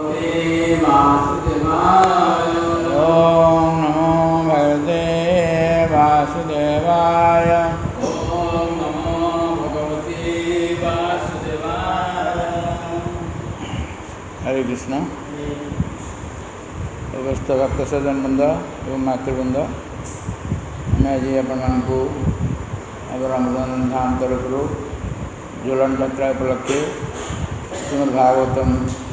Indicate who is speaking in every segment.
Speaker 1: ओम नमो भगवते वासुदेवाय।
Speaker 2: ओम नमो भगवते वासुदेवाय।
Speaker 1: हरे कृष्ण। अवस्थ भक्त सज्जन बंद एवं मातृवृंद, आम आज आपको रमजान धाम तरफ झोलन यात्रा उपलक्षे श्रीमद् भागवतम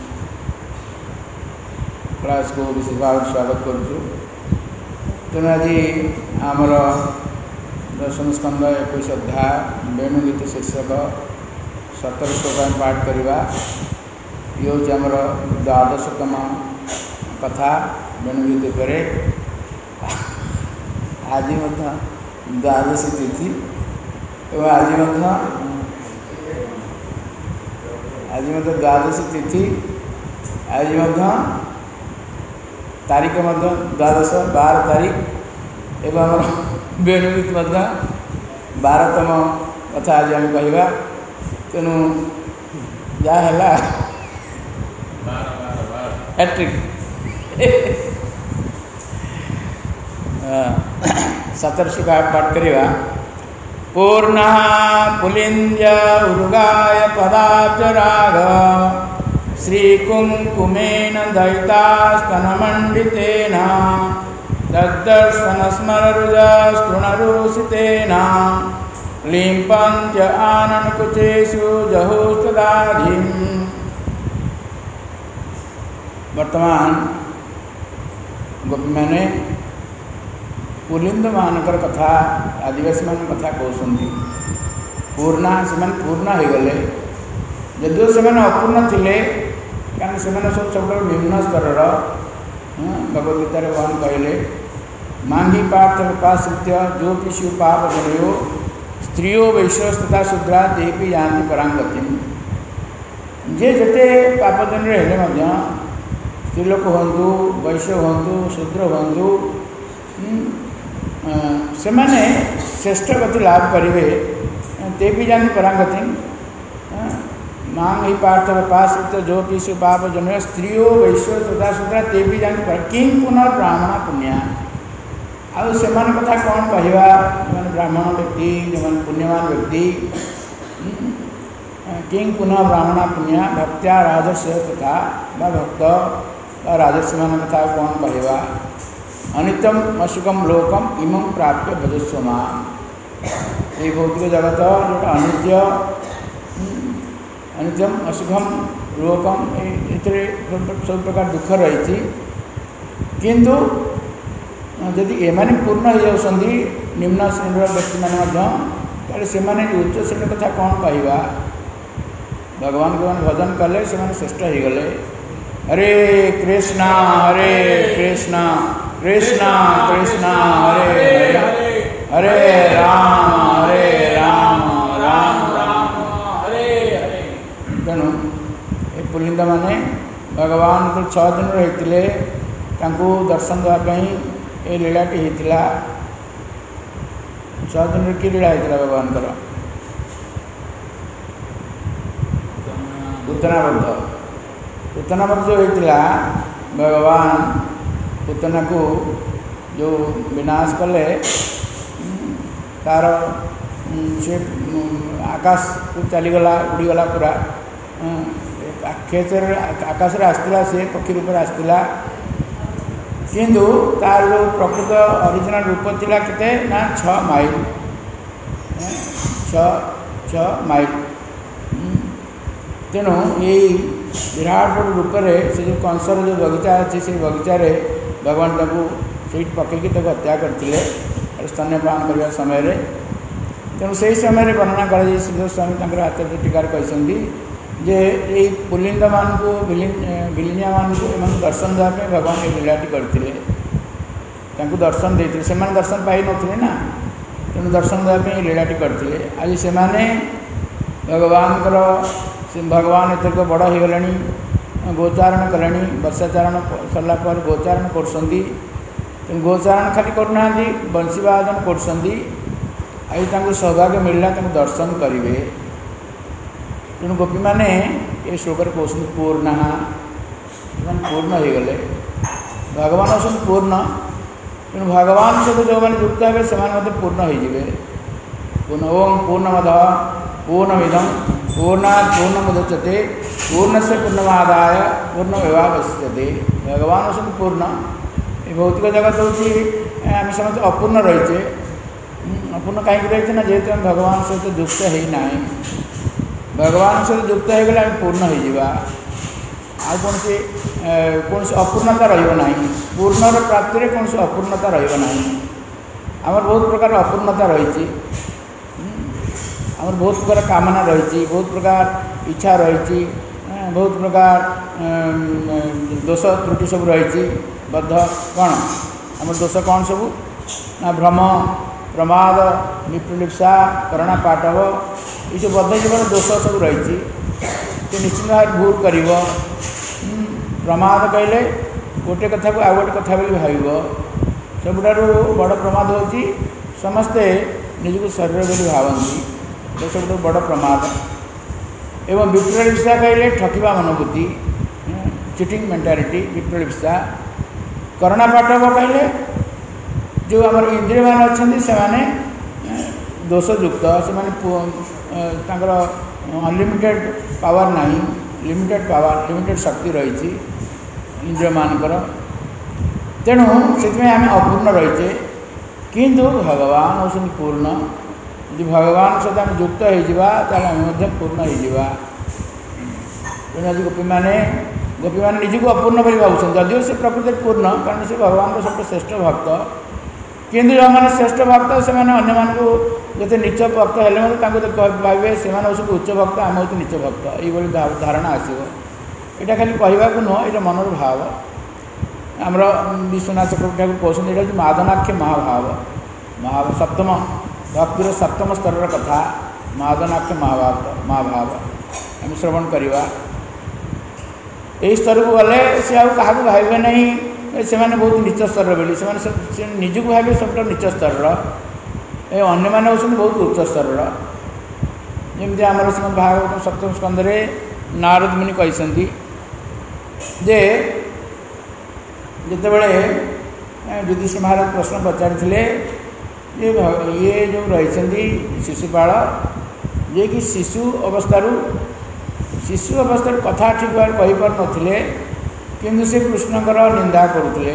Speaker 1: क्लास को विशेष भाव स्वागत करुँ। तेणु आज आमर दशम स्कंद 21 अध्याय वेणुगीत शीर्षक 17 श्लोक पाठ करवा। ये हूँ आमर 12तम कथा वेणुगीत पर। आज द्वादशी तिथि एवं आज द्वादशी तिथि। आज तारीख 12 तारीख एवं वेणुगीत 12तम कथा आज आम कहवा। तेणु जहाँ हैट्रिक 17 श्लोक पाठ करवा। पूर्ण पुलिंज उर्गाय पदाब्जराग श्रीकुंकुमेन दयितास्तनमण्डितेन तद्दर्शनस्मररुजस्तृणरुषितेन लिम्पञ्च आननकुचेषु जहुस्तदाधिम्। वर्तमान गोपी मैंने पुलिंद मानकर कथा आदिवासी मान कथा कहते। पूर्णा से पूर्ण हो गले, जदिव से अपूर्ण थे कारण से सब निम्न स्तर भगवदगीतार भगवान कहले मांगी पार्थ उपाश्रित्य जो पिशु पाप जनयो स्त्रियो वैश्य तथा शूद्रा ते भी जानती परांगति। जे जिते पापजन हेले स्त्रीलोक हूँ वैश्य हूँ शूद्र हूँ से माने श्रेष्ठ गति लाभ करेंगे ते भी जानती परांगति। मांग ही पार्थ पाश्रित जो पिशु पाप जन स्त्रियो वैश्य तथा शूद्रा ते भी जानती किं पुनः ब्राह्मण पुण्य। आउ से कथा कौन कहवा जो ब्राह्मण व्यक्ति जो पुण्यवान व्यक्ति किं पुनः ब्राह्मण पुण्य भक्त्या राजस्य तथा भक्त राजस्य कथा कौन कहवा। अनित्यम अशुकम लोकम इमं प्राप्य भजस्व मां। ये भौतिक जगत जो अनित्य अनित्यम अशुभम लोकम ये सब प्रकार दुख रही। किंतु यदि एमाने पूर्ण हो जाती निम्न श्रेणी व्यक्ति मैंने से उच्च श्रेणी कथा कौन कहवा। भगवान को भजन कले से श्रेष्ठ हो गले। हरे कृष्णा कृष्णा कृष्णा हरे हरे हरे राम राम राम हरे हरे। तेणु ये पुलिंद माने भगवान को 6 दिन रही दर्शन देवाई ये लीलाटी होता। 6 दिन की लीला होता भगवान पूतनावध जो होता भगवान पूतना को जो विनाश कले तार से आकाश को चलीगला उड़ीगला पूरा आकाश आसला से पक्षी रूप आसला। किंतु तार जो प्रकृत ओरिजिनल रूप थिला केते ना 6 माइल 6 माइल। तेणु यही विराट बड़ रूप से जो कंसर जो बगीचा अच्छी से बगीचार भगवान से पकईकि हत्या करते स्तन्यपान करने समय। तेणु से समय वर्णना कर स्वामी हाथ टीकार कहते जे ये पुलिंद मान को विलीनिया मान को दर्शन देवाई भगवान ये लीलाटी करते दर्शन देते से दर्शन पाई नथिले ना। तेणु दर्शन देवाई लीलाटी करते। आज से भगवान एतक बड़ हो गले गोचारण कले वर्षाचारण सरला गोचारण कर गोचारण खाली करना बंशीवादन कर सौभाग्य मिलला दर्शन करेंगे। तेणु गोपी मैंने ये श्लोक कहते पूर्ण पूर्ण हो गले भगवान होती पूर्ण तेणु भगवान सहित जो मैंने युक्त हे से पूर्ण हो पूर्ण ओम पूर्णमद पूर्णमिदम पूर्णात् पूर्णमुदच्यते पूर्णस्य पूर्णमादाय पूर्णमेवावशिष्यते भगवान होती पूर्ण ये भौतिक जगत होती आम समस्त अपूर्ण रहीचे अपूर्ण कहीं रही ना जेहेतु आम भगवान सहित युक्त है ना भगवान सहित युक्त हो गले आम पूर्ण हो कौन अपूर्णता रहा पूर्णर प्राप्ति में कौन अपूर्णता रहा आमर बहुत प्रकार अपूर्णता रही आमर बहुत प्रकार कामना रही बहुत प्रकार इच्छा रही बहुत प्रकार दोष त्रुटि सब रही बद्ध कौन आम दोष कौन सब ना भ्रम प्रमाद विप्रलिप्सा करणा पाटव ये सब बद्ध जीवन दोष सब रही निश्चित भाव भूल कर प्रमाद कहले गोटे कथा को आउ गोटे कथा भाव सबुठार बड़ प्रमाद होची समस्ते निजक शरीर बोली भावती सब बड़ प्रमाद एवं विप्रलिप्सा कहले ठकिबा मनोवृत्ति चिटिंग मेंटालिटी विप्रलिप्सा करणा पाटव कहले जो आम इंद्रिय मान अच्छा से दोषयुक्त से अनलिमिटेड पावर नहीं लिमिटेड पावर लिमिटेड शक्ति रही इंद्रिय मानकर तेणु से आम अपूर्ण रहीचे किंतु भगवान होती पूर्ण यदि भगवान सहित आम युक्त हो पूर्ण हो तेणु आज गोपी मैंने निजक अपूर्ण बोली भावुं जदिव से प्रकृति पूर्ण कारण से भगवान सब श्रेष्ठ भक्त किंतु जो मैंने श्रेष्ठ भक्त से जिते नीच भक्त हेले भावे से उच्च भक्त आम हूँ नीच भक्त ये धारणा आसो यहाँ खाली कहवाक नुह ये मनर भाव आमर विश्वनाथ चक्रवर्ती ठाकुर कहते हैं ये मादनाख्य महाभाव महाभाव सप्तम भक्तिर सप्तम स्तर कथा मादनाख्य महाभाव आम श्रवण करवा यही स्तर को गले सी आ भावे नहीं से बहुत नीच स्तर बोली से निजक भावे सब नीच स्तर अन्य मैंने होती बहुत उच्च स्तर जमी आम भागवत सप्तम स्कंदे नारद मुनि कहते जे जिते बड़े युधिष्ठिर महाराज प्रश्न पचारि ये जो रही शिशुपाल जे कि शिशु अवस्था कथा ठीक भाव कहीपर नथिले किंतु से कृष्णकर निंदा करुले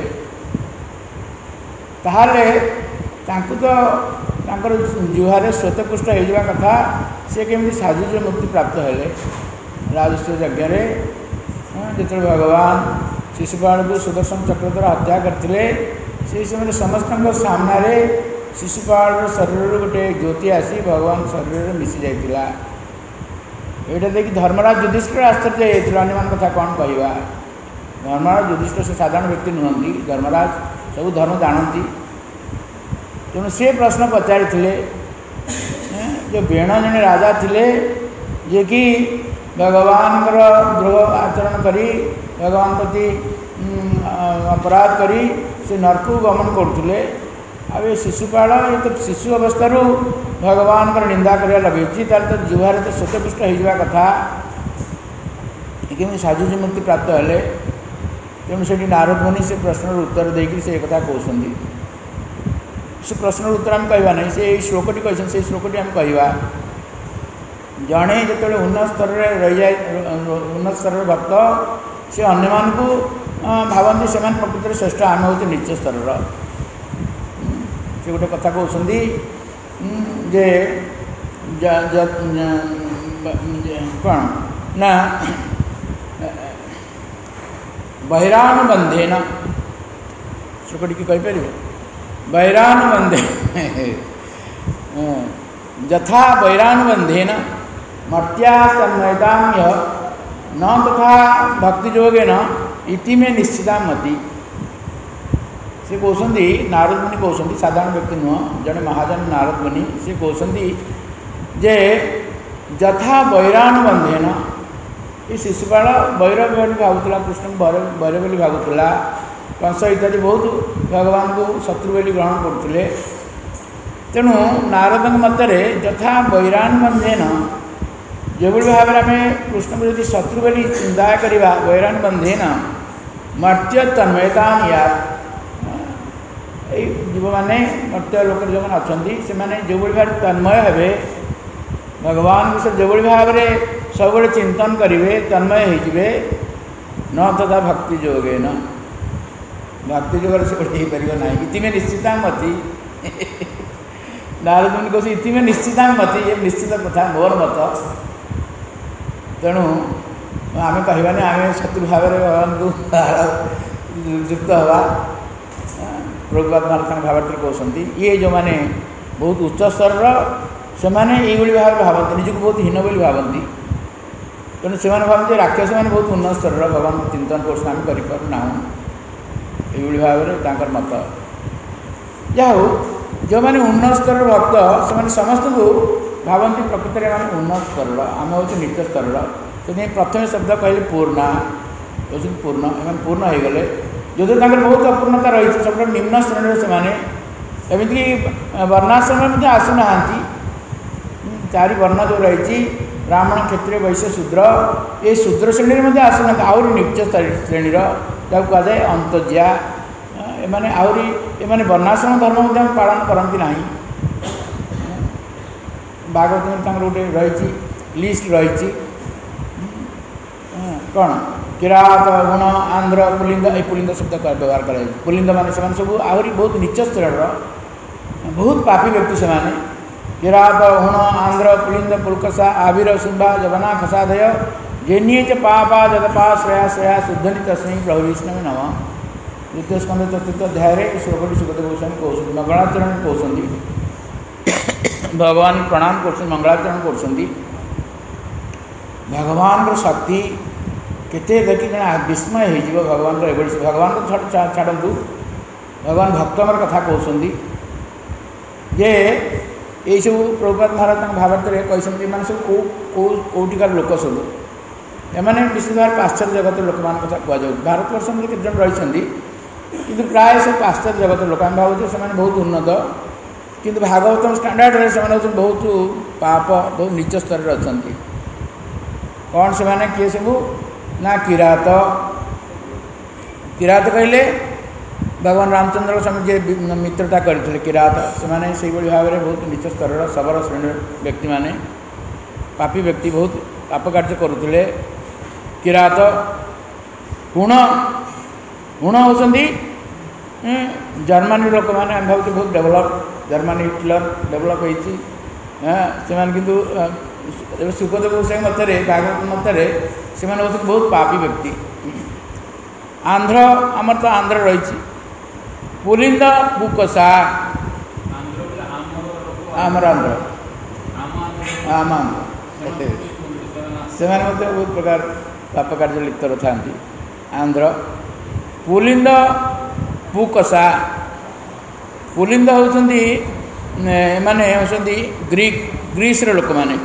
Speaker 1: ताहले तांकु तो तांकर जुहारे श्वेतपुष्ट हो कथा से केमी साजुज्य मुक्ति प्राप्त हेले राजस्व यज्ञ जो भगवान शिशुपाल को सुदर्शन चक्र द्वारा हत्या करते से समय समस्त सामने शिशुपाल शरीर गोटे ज्योति आसी भगवान शरीर में मिसी जाइला यहाँ देखिए धर्मराज युधिष्ठिर आश्चर्य होता अन्य कथा कौन कहवा धर्मराज युधिष्ठिर से साधारण व्यक्ति नुहति धर्मराज सब धर्म जानती तेणु से प्रश्न पचारि जो बेण जड़े राजा थे जे कि भगवान द्रोह आचरण करी भगवान प्रति अपराध करी से नरक गमन करुले आ शिशुपाल ये तो शिशु अवस्था भगवान निंदा कर लगे तो जुहार तो श्वेतपुष्ट हो कथा कि साजुज्य मुक्ति प्राप्त हेले तेणु से नारद मुनि से प्रश्न उत्तर देकर से एक कहते से प्रश्न उत्तर आम कहवा नहीं से श्लोकटी कहते से श्लोकटी आम कहवा जड़े जो उन्नत स्तर रही जाए उन्नत स्तर भक्त से अन्य मानू भावती से प्रकृति श्रेष्ठ आम हूँ नीच स्तर से गोटे कथा कहते जे कौन ना बहिरानुबंधेन श्लोकटी की कहीपर वैरानुबंधे यथा वैरानुबंधेन मर्त्या तन्मयताम्य न तथा भक्तियोगेन इति में निश्चिता मति से कहते नारद मुनि कहते साधारण व्यक्ति नुह जड़े महाजन नारद मुनि से कहते जे यथा वैरानुबंधेन ये शिशुपाल वैर बोली भावुला कृष्ण वैर बोली भावुला कंस इत्यादि बहुत भगवान को शत्रु बोली ग्रहण करते तेणु नारद मतरे यथा वैरानुबंधेन जो भाव में आम कृष्ण को यदि शत्रु बोली चिंता करवा वैरानुबंधेन मर्त्य तन्मयता या जीव मैंने मर्त्य लोक जो मैंने अच्छा से मैंने जो भाव तन्मय हे भगवान विषय जो भाव में सब चिंतन करेंगे तन्मय होते न तथा भक्ति जोगे न भक्ति जोग से हो पार ना इति में निश्चिता मति नारद मुनि कह इति में निश्चिता मति ये निश्चित कथा मोर मत तेणु आम कहवानी आम शत्रु भाव में भगवान को युक्त हवा प्रभुपाद महाराज भावार्थ कहते ये जो मैंने बहुत उच्च स्तर से मैंने ये भाव भावती निजक बहुत हीन बोली भावती तेणु से भावती राक्षस मैंने बहुत उन्नत स्तर भगवान चिंतन कोर्स आम करना ये भाव में मत जहाँ जो मैंने उन्नत स्तर भक्त से समस्त को भावती प्रकृति में उन्नत स्तर आम हूँ नीच स्तर से प्रथम शब्द कहले पूर्णा हूँ पूर्ण एम पूर्ण हो गले जो बहुत अपूर्णता रही सब निम्न श्रेणी से एमती वर्णाश्रम में आसुना चारि वर्ण जो रही ब्राह्मण क्षत्रिय वैश्य शूद्र ये शूद्र श्रेणी में आसुना आहरी नीच श्रेणी जहाँ कहुए अंतज्ञा एमाने आहरी एमाने वर्णाश्रम धर्म पालन करती ना भागवत में गोटे रही लिस्ट रही कौन किरात गुण आंध्र पुलिंग ये पुलिंग शब्द व्यवहार कर पुलिंग मान से सब आहरी बहुत नीच स्तर बहुत पापी व्यक्ति से किरात हुण आंध्र पुलिंग पुलकसा आविर शुंभा जगना खसादय जेन्ये च पापा जगपा श्रेया श्रेया शुद्धनि तस्मै प्रभु विष्णु नम द्वितीय स्कंद चतुर्थ अध्याय श्लोक सुखदेव गोस्वामी कहते मंगलाचरण कहते भगवान प्रणाम कर मंगलाचरण कर भगवान शक्ति केते देखी विस्मय हो भगवान भगवान को छाड़ू भगवान भक्तमर कथा कहते जे ये सब प्रभुपाद महाराज भावार्थ कहते मैंने सब कौटिकार लोक सब एमाने विशेष भाव पाश्चात्य जगत लोक मान कथा कहुँ भारतवर्ष में केते जन रही किंतु प्राय सब पाश्चात्य जगत लोक आम भावुँ से बहुत उन्नत किंतु भागवतम स्टैंडर्ड से बहुत पाप बहुत नीच स्तर अच्छा कौन से माने किए सब ना किरात किरात कहले भगवान रामचंद्र स्वामी जी मित्रता करते किरात से भाव में बहुत नीच स्तर शबर श्रेणी व्यक्ति माने पापी व्यक्ति बहुत पाप कार्य करुले किरात हुण हुण होती जर्मनी लोक मैंने आम भावुँ बहुत डेभलप जर्मनी हिटलर डेभलप होती किंतु सुखदेव गोस्वामी मत भागवत मत से बहुत पापी व्यक्ति आंध्र आमर तो आंध्र रही पुलिंद बुकसा आमर आंध्र आम आंध्र से बहुत प्रकार पाप कार्य लिप्त था आंध्र पुलिंद पुकसा पुलिंद होती माने होती ग्रीस लोक मैंने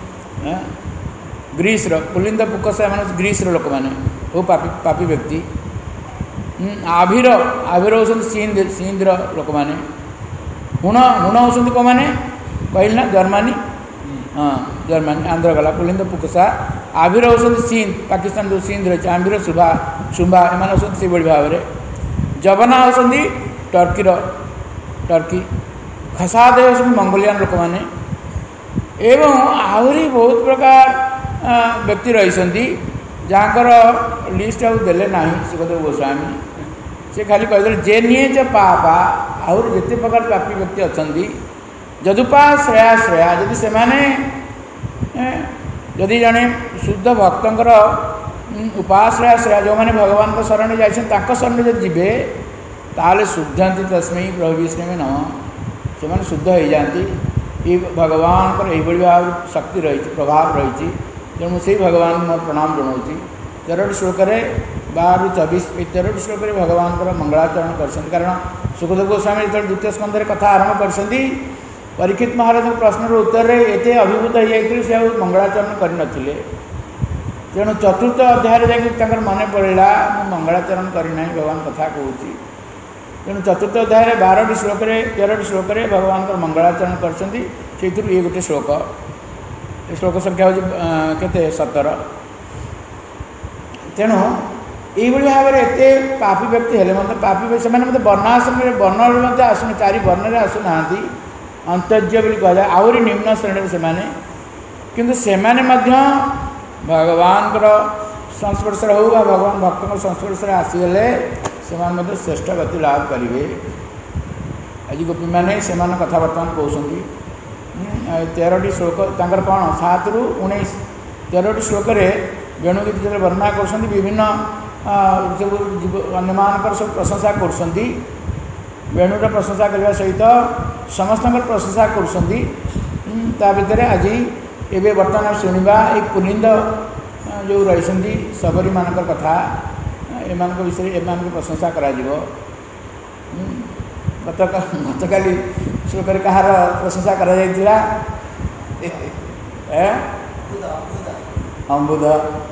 Speaker 1: ग्रीस पुलिंद पुकसा मैंने ग्रीस लोक मैंने वो पापी व्यक्ति आविर आविर होती सिंध लोक मैंने हुण हुण होती कौन मैंने कहल ना जर्मनी हाँ जर्मनी आंध्र गला पुलिंद पुकसा आविर होती सिंध पाकिस्तान जो सिंध रही आविर शुभा शुंभा एम होती से भाव में जबना होती टर्की खसादय सब मंगोलियन लोक मैंने एवं आहरी बहुत प्रकार व्यक्ति रही जहाँकर लिस्ट आउ देले ना सुखदेव गोस्वामी से खाली कहते जेनिए च पापा आहरी जिते प्रकार पापी व्यक्ति अच्छा जदुपा श्रेया श्रेया जदि से जदि जड़े शुद्ध भक्तर उपाश्रया श्रेया जो मैंने भगवान को शरण जाइए शरण जब जी ताले शुद्धंती तस्मै प्रभु विष्णु नम से शुद्ध हो जाती ये भगवान पर यही भाव शक्ति रही प्रभाव रही तेणु से भगवान मैं प्रणाम जनाऊँगी 13 श्लोक 12-24 13 श्लोक भगवान मंगलाचरण कर कारण सुखदेव गोस्वामी जो द्वितीय स्कंध कथा आरंभ कर परीक्षित महाराज प्रश्नर उत्तर में एते अभिभूत हो जाते से मंगलाचरण करते तेणु चतुर्थ अध्याय जाकर मन पड़ा मंगलाचरण करना भगवान कथा कहूँ तेणु चतुर्थ अध्याय 12 श्लोक 13 श्लोक भगवान मंगलाचरण कर ये गोटे श्लोक श्लोक संख्या हूँ के 17 तेणु এইଭଳି ଭାବରେ ଏତେ ପାପୀ ବ୍ୟକ୍ତି ହେଲେ ମଧ୍ୟ ସେମାନେ ମଧ୍ୟ ବର୍ଣ୍ଣାଶ୍ରମରେ ବର୍ଣ୍ଣରେ ମଧ୍ୟ ଆସୁନି, 4 ବର୍ଣ୍ଣରେ ଆସୁନାହାନ୍ତି, ଅନ୍ତର୍ଯ୍ୟ ବୋଲି କୁହାଯାଏ, ଆହୁରି ନିମ୍ନ ଶ୍ରେଣୀରେ ସେମାନେ। କିନ୍ତୁ ସେମାନେ ମଧ୍ୟ ଭଗବାନଙ୍କର ସଂସ୍ପର୍ଶରେ ହେଉ ବା ଭଗବାନ ଭକ୍ତଙ୍କ ସଂସ୍ପର୍ଶରେ ଆସିଗଲେ ସେମାନେ ମଧ୍ୟ ଶ୍ରେଷ୍ଠ ଗତି ଲାଭ କରିବେ। ଆଜି ଗୋପୀମାନେ ସେମାନେ କଥା ବର୍ତ୍ତମାନ କହୁଛନ୍ତି। 13ଟି ଶ୍ଲୋକ ତାଙ୍କର କ'ଣ 7ରୁ 19, 13ଟି ଶ୍ଲୋକରେ ବେଣୁଗୀତ ଯେତେବେଳେ ବର୍ଣ୍ଣନା କରୁଛନ୍ତି ବିଭିନ୍ନ ସବୁ ଅନ୍ୟମାନଙ୍କର ସବୁ ପ୍ରଶଂସା କରୁଛନ୍ତି। ବେଣୁର ପ୍ରଶଂସା କରିବା ସହିତ ସମସ୍ତଙ୍କର ପ୍ରଶଂସା କରୁଛନ୍ତି। ତା ଭିତରେ ଆଜି ଏବେ ବର୍ତ୍ତମାନ ଶୁଣିବା ଏଇ ପୁଲିନ୍ଦ ଯେଉଁ ରହିଛନ୍ତି ଶବରୀମାନଙ୍କର କଥା, ଏମାନଙ୍କ ବିଷୟରେ ଏମାନଙ୍କ ପ୍ରଶଂସା କରାଯିବ। ଗତକାଲି ଶ୍ଲୋକରେ କାହାର ପ୍ରଶଂସା କରାଯାଇଥିଲା? ଅମ୍ବୁଦ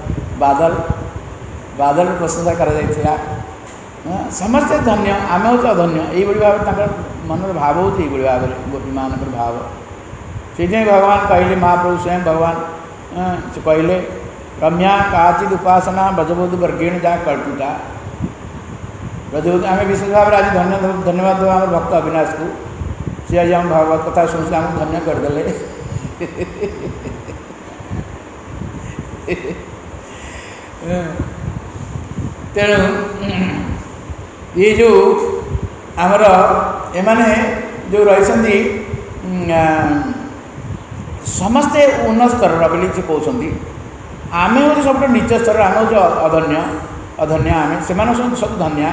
Speaker 1: ବାଦଲ ପ୍ରଶଂସା କରାଯାଇଥିଲା। ସମସ୍ତେ ଧନ୍ୟ, ଆମେ ହେଉଛୁ ଅଧନ୍ୟ, ଏଇଭଳି ଭାବରେ ତାଙ୍କର ମନର ଭାବ ହେଉଛି ଏଇଭଳି ଭାବରେ ଗୋପୀମାନଙ୍କର ଭାବ। ସେଇଥିପାଇଁ ଭଗବାନ କହିଲେ, ମହାପ୍ରଭୁ ସ୍ୱୟଂ ଭଗବାନ ସେ କହିଲେ ରମ୍ୟା କାଚିଦ୍ ଉପାସନା ବ୍ରଜବୋଧ ବର୍ଗେଣ ଯାହା କଳ୍ପିତା। ବ୍ରଜବୋଧ ଆମେ ବିଶେଷ ଭାବରେ ଆଜି ଧନ୍ୟବାଦ ଦେବା ଆମର ଭକ୍ତ ଅବିନାଶକୁ। ସେ ଆଜି ଆମ ଭାଗବତ କଥା ଶୁଣିଥିଲେ, ଆମକୁ ଧନ୍ୟ କରିଦେଲେ। ତେଣୁ ଇଏ ଯେଉଁ ଆମର ଏମାନେ ଯେଉଁ ରହିଛନ୍ତି ସମସ୍ତେ ଉନ୍ନତ ସ୍ତରର ବୋଲି ସେ କହୁଛନ୍ତି। ଆମେ ହେଉଛୁ ସବୁଠୁ ନିଚ ସ୍ତରର, ଆମେ ହେଉଛୁ ଅଧନ୍ୟ ଆମେ, ସେମାନେ ସବୁ ଧନ୍ୟା।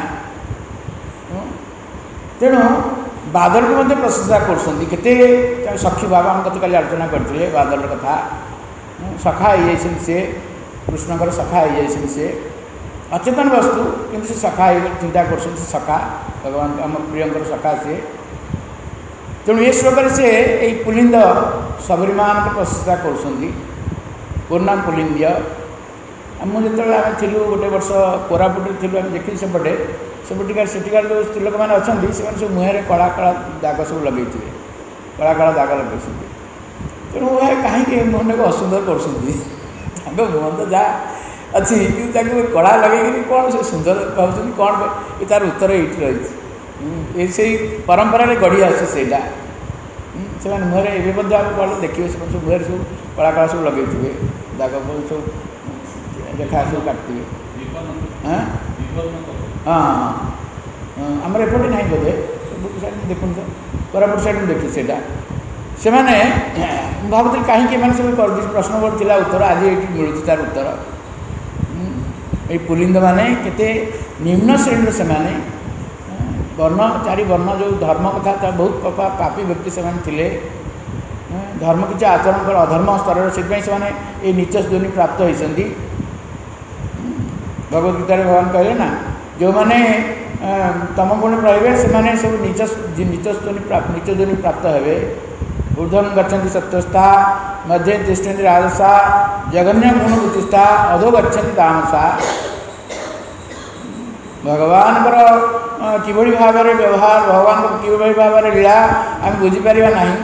Speaker 1: ତେଣୁ ବାଦଲକୁ ମଧ୍ୟ ପ୍ରଶଂସା କରୁଛନ୍ତି। କେତେ ସଖୀ ଭାବ ଆମେ ଗତକାଲି ଆଲୋଚନା କରିଥିଲେ ବାଦଲର କଥା। ସଖା ହେଇଯାଇଛନ୍ତି, ସେ କୃଷ୍ଣଙ୍କର ସଖା ହେଇଯାଇଛନ୍ତି। ସେ ଅଚେତନ ବସ୍ତୁ କିନ୍ତୁ ସେ ସଖା ହେଇ ଚିନ୍ତା କରୁଛନ୍ତି, ସେ ସଖା ଭଗବାନ ଆମ ପ୍ରିୟଙ୍କର ସଖା ସିଏ। ତେଣୁ ଏ ଶ୍ଲୋକରେ ସେ ଏଇ ପୁଲିନ୍ଦ ଶବରୀମାନଙ୍କ ପ୍ରଶଂସା କରୁଛନ୍ତି। ପୂର୍ଣ୍ଣମ ପୁଲିନ୍ଦ୍ୟ। ମୁଁ ଯେତେବେଳେ ଆମେ ଥିଲୁ ଗୋଟେ ବର୍ଷ କୋରାପୁଟରେ ଥିଲୁ, ଆମେ ଦେଖିଛୁ ସେଠିକାର ଯେଉଁ ସ୍ତ୍ରୀ ଲୋକମାନେ ଅଛନ୍ତି ସେମାନେ ସବୁ ମୁହଁରେ କଳା କଳା ଦାଗ ସବୁ ଲଗେଇଥିବେ, କଳା କଳା ଦାଗ ଲଗେଇଛନ୍ତି। ତେଣୁ କାହିଁକି ଏ ମୁହଁଟାକୁ ଅସୁନ୍ଦର କରୁଛନ୍ତି? ତାଙ୍କ ମୁହଁ ତ ଯାହା ଅଛି କିନ୍ତୁ ତାକୁ କଳା ଲଗେଇକିରି କ'ଣ ସେ ସୁନ୍ଦର ଭାବୁଛନ୍ତି କ'ଣ? ଏ ତା'ର ଉତ୍ତର ଏଇଠି ରହିଛି। ସେଇ ପରମ୍ପରାରେ ଗଢ଼ି ଆସୁଛି ସେଇଟା। ସେମାନେ ମୁହଁରେ ଏବେ ମଧ୍ୟ ଆମେ ଗଲେ ଦେଖିବେ ସେମାନେ ସବୁ ମୁହଁରେ ସବୁ କଳା କଳା ସବୁ ଲଗେଇଥିବେ, ଦାଗ ସବୁ ରେଖା ସବୁ କାଟିଥିବେ। ଆମର ଏପଟେ ନାହିଁ ବୋଧେ, ସବୁ ସାଇଡ଼୍ ମୁଁ ଦେଖୁନି ତ, କୋରାପୁଟ ସାଇଡ଼୍ ମୁଁ ଦେଖିଛି ସେଇଟା। ସେମାନେ ମୁଁ ଭାବୁଥିଲି କାହିଁକି ଏମାନେ ସବୁ ପ୍ରଶ୍ନ ଥିଲା ଉତ୍ତର, ଆଜି ଏଇଠି ମିଳୁଛି ତା'ର ଉତ୍ତର। ଏଇ ପୁଲିନ୍ଦମାନେ କେତେ ନିମ୍ନ ଶ୍ରେଣୀର ସେମାନେ, ବର୍ଣ୍ଣ 4 ବର୍ଣ୍ଣ ଯେଉଁ ଧର୍ମ କଥା ବହୁତ ପାପୀ ବ୍ୟକ୍ତି ସେମାନେ ଥିଲେ। ଧର୍ମ କିଛି ଆଚରଣ କର ଅଧର୍ମ ସ୍ତରରେ, ସେଥିପାଇଁ ସେମାନେ ଏଇ ନିଚ ଶ୍ରେଣୀ ପ୍ରାପ୍ତ ହୋଇଛନ୍ତି। ଭଗବତ ଗୀତାରେ ଭଗବାନ କହିଲେ ନା, ଯେଉଁମାନେ ତମ ଗୁଣରେ ରହିବେ ସେମାନେ ସବୁ ନିଚ ଶ୍ରେଣୀ ପ୍ରାପ୍ତ ହେବେ। ঊର୍ଦ୍ଧ୍ୱଂ ଗଚ୍ଛନ୍ତି ସତ୍ତ୍ୱସ୍ଥା, ମଧ୍ୟ ତିଷ୍ଠନ୍ତି ରାଜସା, ଜଘନ୍ୟ ଗୁଣ ବୁଦ୍ଧିସ୍ଥା, ଅଧୋ ଗଚ୍ଛନ୍ତି ତାମସା। ଭଗବାନଙ୍କର କିଭଳି ଭାବରେ ବ୍ୟବହାର, ଭଗବାନଙ୍କର କିଭଳି ଭାବରେ ଲୀଳା ଆମେ ବୁଝିପାରିବା ନାହିଁ।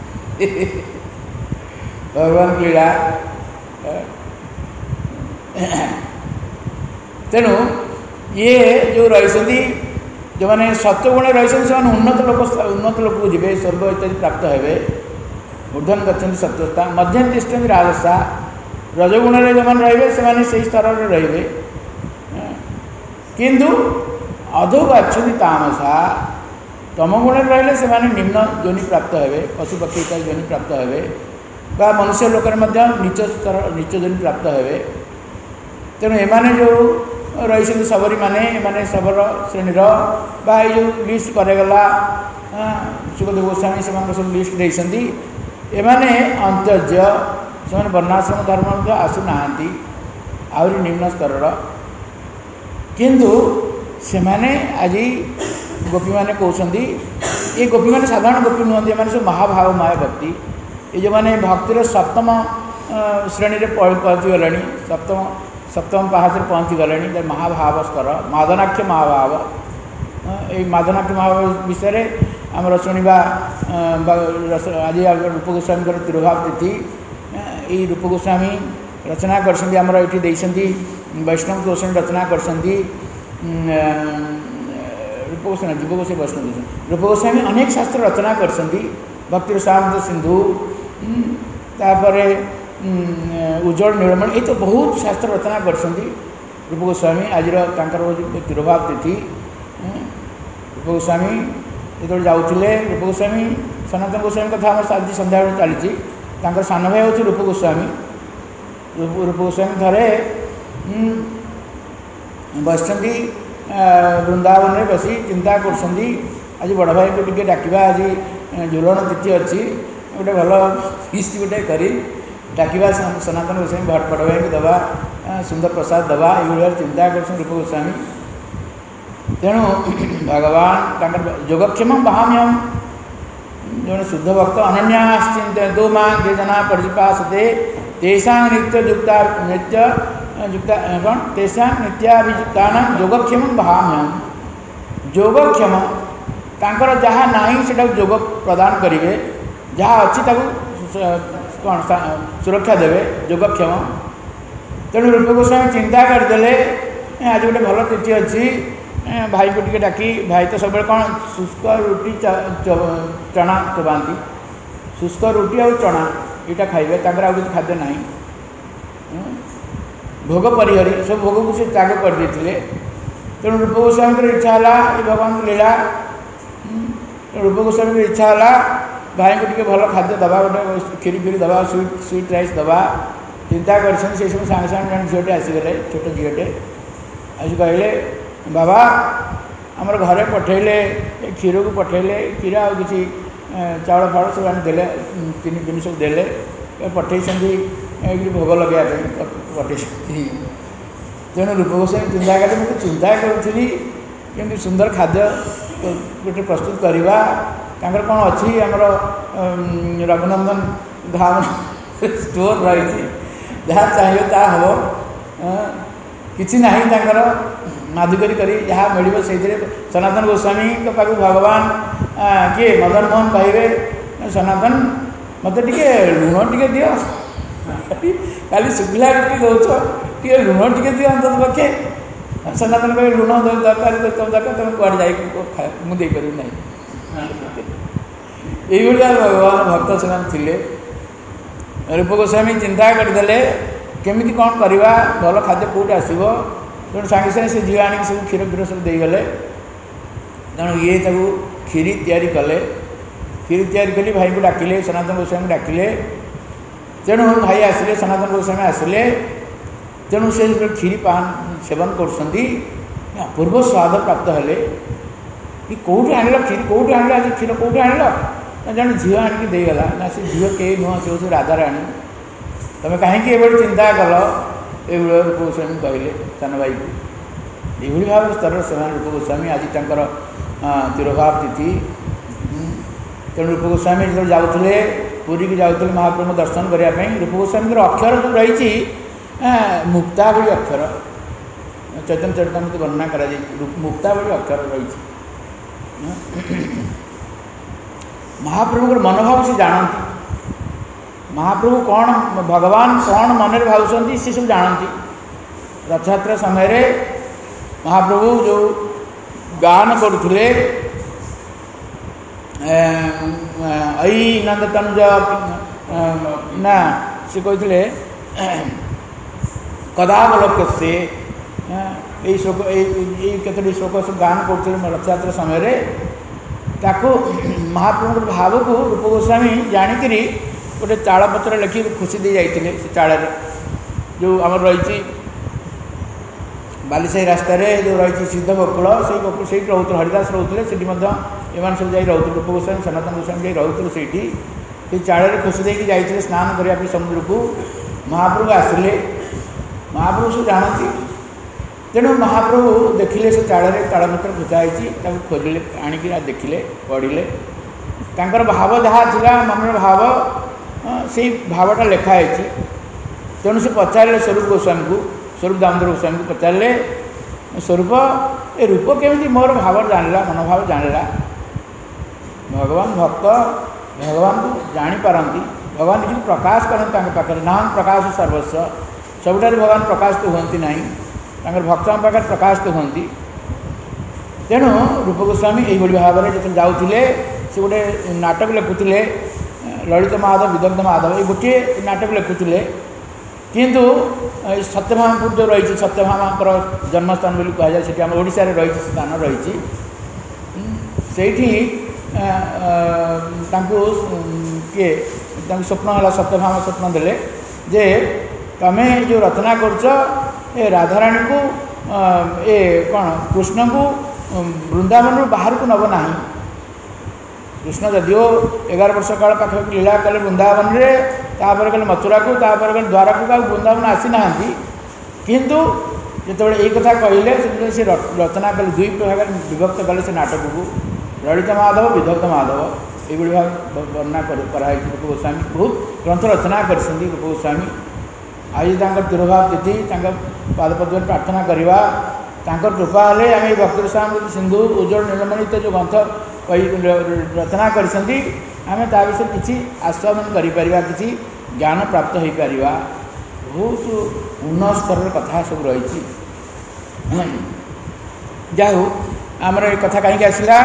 Speaker 1: ଭଗବାନଙ୍କ ଲୀଳା। ତେଣୁ ଇଏ ଯେଉଁ ରହିଛନ୍ତି, ଯେଉଁମାନେ ସତ୍ୱଗୁଣରେ ରହିଛନ୍ତି ସେମାନେ ଉନ୍ନତ ଲୋକକୁ ଯିବେ, ସ୍ୱର୍ଗ ଇତ୍ୟାଦି ପ୍ରାପ୍ତ ହେବେ। ଊର୍ଦ୍ଧ୍ୱଂ ଗଚ୍ଛନ୍ତି ସତ୍ତ୍ୱସ୍ଥା, ମଧ୍ୟଂ ତିଷ୍ଠନ୍ତି ରାଜସା, ରଜଗୁଣରେ ଯେଉଁମାନେ ରହିବେ ସେମାନେ ସେହି ସ୍ତରରେ ରହିବେ। କିନ୍ତୁ ଅଧୋ ଗଚ୍ଛନ୍ତି ତାମସା, ତମ ଗୁଣରେ ରହିଲେ ସେମାନେ ନିମ୍ନ ଯୋନି ପ୍ରାପ୍ତ ହେବେ, ପଶୁପକ୍ଷୀ ଇତ୍ୟାଦି ଯୋନି ପ୍ରାପ୍ତ ହେବେ, ବା ମନୁଷ୍ୟ ଲୋକରେ ମଧ୍ୟ ନିଚ ଯୋନି ପ୍ରାପ୍ତ ହେବେ। ତେଣୁ ଏମାନେ ଯେଉଁ ରହିଛନ୍ତି ଶବରୀମାନେ, ଏମାନେ ଶବର ଶ୍ରେଣୀର ବା ଏଇ ଯେଉଁ ଲିଷ୍ଟ କରାଗଲା ସୁଖଦେବ ଗୋସ୍ୱାମୀ ସେମାନଙ୍କ ସବୁ ଲିଷ୍ଟ ଦେଇଛନ୍ତି। ଏମାନେ ଅନ୍ତର୍ଯ୍ୟ, ସେମାନେ ବର୍ଣ୍ଣାଶ୍ରମ ଧର୍ମ ମଧ୍ୟ ଆସୁନାହାନ୍ତି, ଆହୁରି ନିମ୍ନ ସ୍ତରର। କିନ୍ତୁ ସେମାନେ ଆଜି ଗୋପୀମାନେ କହୁଛନ୍ତି, ଏ ଗୋପୀମାନେ ସାଧାରଣ ଗୋପୀ ନୁହନ୍ତି, ଏମାନେ ସବୁ ମହାଭାବମୟ ଭକ୍ତି। ଏ ଯେଉଁମାନେ ଭକ୍ତିର ସପ୍ତମ ଶ୍ରେଣୀରେ ପହଞ୍ଚିଗଲେଣି, ସପ୍ତମ ପାହାଚରେ ପହଞ୍ଚିଗଲେଣି, ମହାଭାବ ସ୍ତର, ମାଦନାକ୍ଷ ମହାଭାବ। ଏଇ ମାଦନାକ୍ଷ ମହାଭାବ ବିଷୟରେ ଆମର ଶୁଣିବା। ଆଜି ରୂପ ଗୋସ୍ୱାମୀଙ୍କର ତିରୁଭାବ ତିଥି। ଏଇ ରୂପ ଗୋସ୍ୱାମୀ ରଚନା କରିଛନ୍ତି, ଆମର ଏଇଠି ଦେଇଛନ୍ତି वैष्णव गोस्वामी रचना करछन्ती रूप गोस्वामी जीव गोस्वामी वैष्णव रूप गोस्वामी अनेक शास्त्र रचना करछन्ती भक्ति रसामृत सिंधु तापरे उज्जवल नीलमणि ये तो बहुत शास्त्र रचना करछन्ती रूप गोस्वामी आज तिरुभाव तिथि रूप गोस्वामी जो जाऊे रूप गोस्वामी सनातन गोस्वामी कथा आज सन्ध्या चली सान भाई हूँ रूप गोस्वामी रूप गोस्वामी थे बसती वृंदावन में बसी चिंता कर आज बड़ भाई को टे डाकवा आज झूलन तिथि अच्छी गोटे भल फिस्ट गोटे करी डाकवा सनातन गोस्वामी बड़ भाई को दबा सुंदर प्रसाद दबा ये चिंता कर रूप गोस्वामी तेणु भगवान योगक्षेम बहाम्यम जो शुद्ध भक्त अनन्याश्चिंत दो माँ जे जना परिपासते तेषा नित्य युक्ता कौन तेषा नित्याभियुक्ता योगक्षेम बहाम्यम योगक्षेम तांकर जहाँ नहीं से योग प्रदान करेंगे जहाँ अच्छी कौन सुरक्षा देवे योगक्षेम तेणु रूप गोस्वामी चिंता करदे आज गोटे भल तिथि अच्छी भाई को टे डाकी भाई तो सब कौन शुष्क रुटी चना चबाती शुष्क रुटी और चना यहाँ खाइबे आउ किसी खाद्य ना भोग परिहरी सब भोग को से त्याग करदे तेणु रूप गोस्वामी इच्छा है ये भगवान लीला रूप गोस्वामी इच्छा है भाई को टे भल खाद्य दबा गोटे खीरी फीरी दबा स्वीट राइस दबा चिंता कर सब सागे सागे जन झीटे आसीगले छोट झीटे आज कहले बाबा आमर घरे पठेले क्षीर को पठेले क्षीर आ कि चाउल फाड़ सब आने देले तीन दिन सब देले पठे भोग लगे पठे तेणु रूप गोस्वामी चिंता कले मुझे चिंता करी कि सुंदर खाद्य गोटे प्रस्तुत करवा कौन अच्छी आमर रघुनंदन धाम स्टोर रही जहाँ चाहिए ता हम किसी ना माधुकरी करी जहाँ मिल से सनातन गोस्वामी पाक भगवान किए मदन मोहन कहे सनातन मत टे लुण टे दि खाली शुक्ला रुटी दौच टे लुण टे दि अंत पक्षे सनातन कहे लुण दरकार तुम दरकार तुम कौन जा मुझे ना ये भगवान भक्त से थे रूप गोस्वामी चिंता करदे केमी कौन करवा भल खाद्य कौट आसो तेणु सागे सागे से झील आनिक सब क्षीर फीर सब देगले तेणु ये खीरी तैयारी कले खीरी तैयारी कली भाई को डाकिले सनातन गोस्वामी डाकिले तेणु भाई आसिले सनातन गोस्वामी आसिले तेणु से खीरी पान सेवन कर अपूर्व स्वाद प्राप्त हेले कि कौट आन क्षीर कौट आन आज क्षीर कौट आन जन झील आणिक देगला ना से झील कई नुह से हूँ राधाराणी तुम्हें कहीं चिंता कल ये रूप गोस्वामी कहले सान भाई को ये भाव स्तर से रूप गोस्वामी आज तिरुभाव तिथि तेणु रूप गोस्वामी जो जाते पुरी की जाते महाप्रभु दर्शन करने रूप गोस्वामी अक्षर जो रही मुक्तावली अक्षर चैतन्य चरितामृत वर्णना कर मुक्तावली अक्षर रही महाप्रभु मनोभाव से जानती महाप्रभु कौन भगवान कौन मन में भावुंट सी सब जानती रथयात्रा समय महाप्रभु जो गान करुले ऐ नंद तनुज ना सी कहते कदावलोक से यही श्लोक कतोटी श्लोक सब गान करुले रथयात्रा समय ताको महाप्रभु भाव को रूप गोस्वामी जाणिकी गोटे तालपत्र लिखि खुशी दे जाते से ताल जो आम रही बालीसाही रास्त जो रही सिद्ध बकुल से रोते हरिदास रोते से सब जा रोते रूप गोस्वामी सनातन गोस्वामी जा रोते से चाल खुशी देकी जाते स्नान करने समुद्र को महाप्रभु आसिले महाप्रभु सब जानती तेणु महाप्रभु देखिले से चाल तालपत्र खुचाई खोजिले आणिक देखिले पढ़िले तांकर भाव जहाँ थिला मन भाव से भावटा लिखाई तेणु से पचारे स्वरूप गोस्वामी को स्वरूप दामोदर गोस्वामी को पचारे स्वरूप ए रूप केमी मोर भाव जानला मनोभाव जानला भगवान भक्त भगवान को जापारती भगवान निजी प्रकाश करते पाखे नाम प्रकाश सर्वस्व सबुठ भगवान प्रकाश तो हमें ना भक्तों पाखे प्रकाशित होती। तेणु रूप गोस्वामी यही भाव में जो जाऊे से गोटे नाटक लिखुले ललित माधव विदग्ध माधव ये गोटे नाटक लिखुले किंतु सत्यभामापुर जो रही सत्यभामांकर जन्मस्थान बोली कहुए से आम ओडिशा रही स्थान रही किए स्वप्न है सत्यभामा स्वप्न देले जे तमें जो रचना कर राधाराणी को ए कौन कृष्ण को वृंदावन बाहर को नब ना। कृष्ण जदिव 11 वर्ष काल पाखक लीला कले वृंदावन में गले मथुरा को गले द्वारा को वृंदावन आसी ना किंतु जो ये कथा कहले से रचना कले दुई भाग विभक्त कले से नाटक को ललित माधव विदग्ध माधव ये भाव वर्णना कराई। रूप गोस्वामी बहुत ग्रंथ रचना कर रूप गोस्वामी आज तिरुभाव तिथि पादपद्म प्रार्थना करवा कृपा हेले आम भक्ति सामृति सिंधु उज्ज्वल नीलमणि जो ग्रंथ रचना कर विषय किसी आस्वादन कर ज्ञान प्राप्त हो पार बहुत उन्नत स्तर कथा सब रही। जाऊ आमर ये कथा कहीं आसला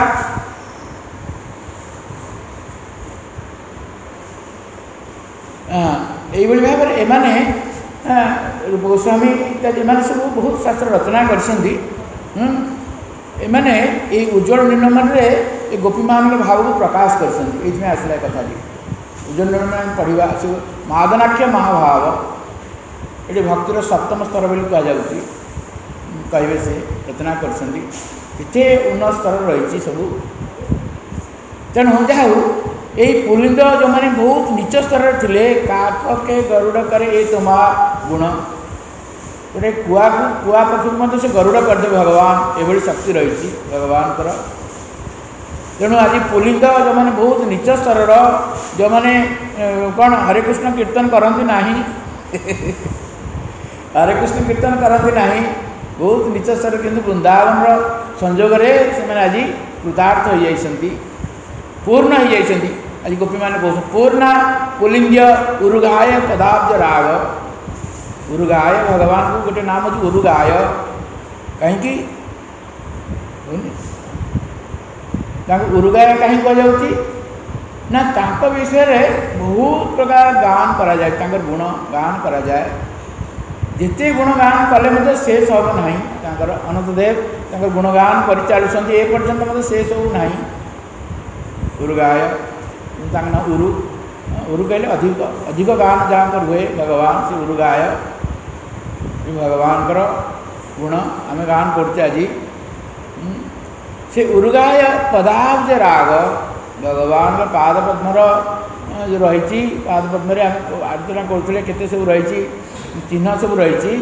Speaker 1: यही भाव में एमाने रूप गोस्वामी इत्यादि सब बहुत शास्त्र रचना करछन्ती। एमाने ये उज्ज्वल नीलमणि ये गोपी मान भाव को प्रकाश करछन्ती। ये आसला कथा उज्ज्वल नीलमणि पढ़ा से मादनाख्य महाभाव ये भक्तिर सप्तम स्तर बोली कहुच्छी कहे से रचना करछन्ती एते उन्नत स्तर रही सब। तेणु जाऊ यही पुलिंद जो मैंने बहुत नीच स्तर थे काके गरुड़ करे ये तुम्हा गुण गोटे कुआ पक्षी से गरुड़ करदे भगवान ये शक्ति रही भगवान। तेणु आज पुलिंद जो मैंने बहुत नीच स्तर जो मैंने कौन हरे कृष्ण कीर्तन करती ना हरे कृष्ण कीर्तन करती ना बहुत नीच स्तर किंतु वृंदावन संजोग से आज कृतार्थ हो जाती पूर्ण हो जाती। आज गोपी मान कह पूर्णा पुलिंग उरुगाय पदाब्ज राग उरुगाय भगवान को गोटे नाम अच्छे उरुगाय कहीं उरुगाय कहीं कहुच्छी ना विषय बहुत प्रकार गान करा जाए गुण गान करा जाए जिते गुणगान कले मत शेष हम ना अनंतदेव गुणगान कर चलुँच ए पर्यंत मत शेष हो ना। उरुगाय ना उरु उरु कहले अधिक अधिक गान जहाँ हुए भगवान से उरुगाय भगवान गुण आम गान करते आज से उरुगाय पदाब्ज राग भगवान पादपद्मर जो रही पादपद्म आलोचना करते केते सब रही चिन्ह सब रही।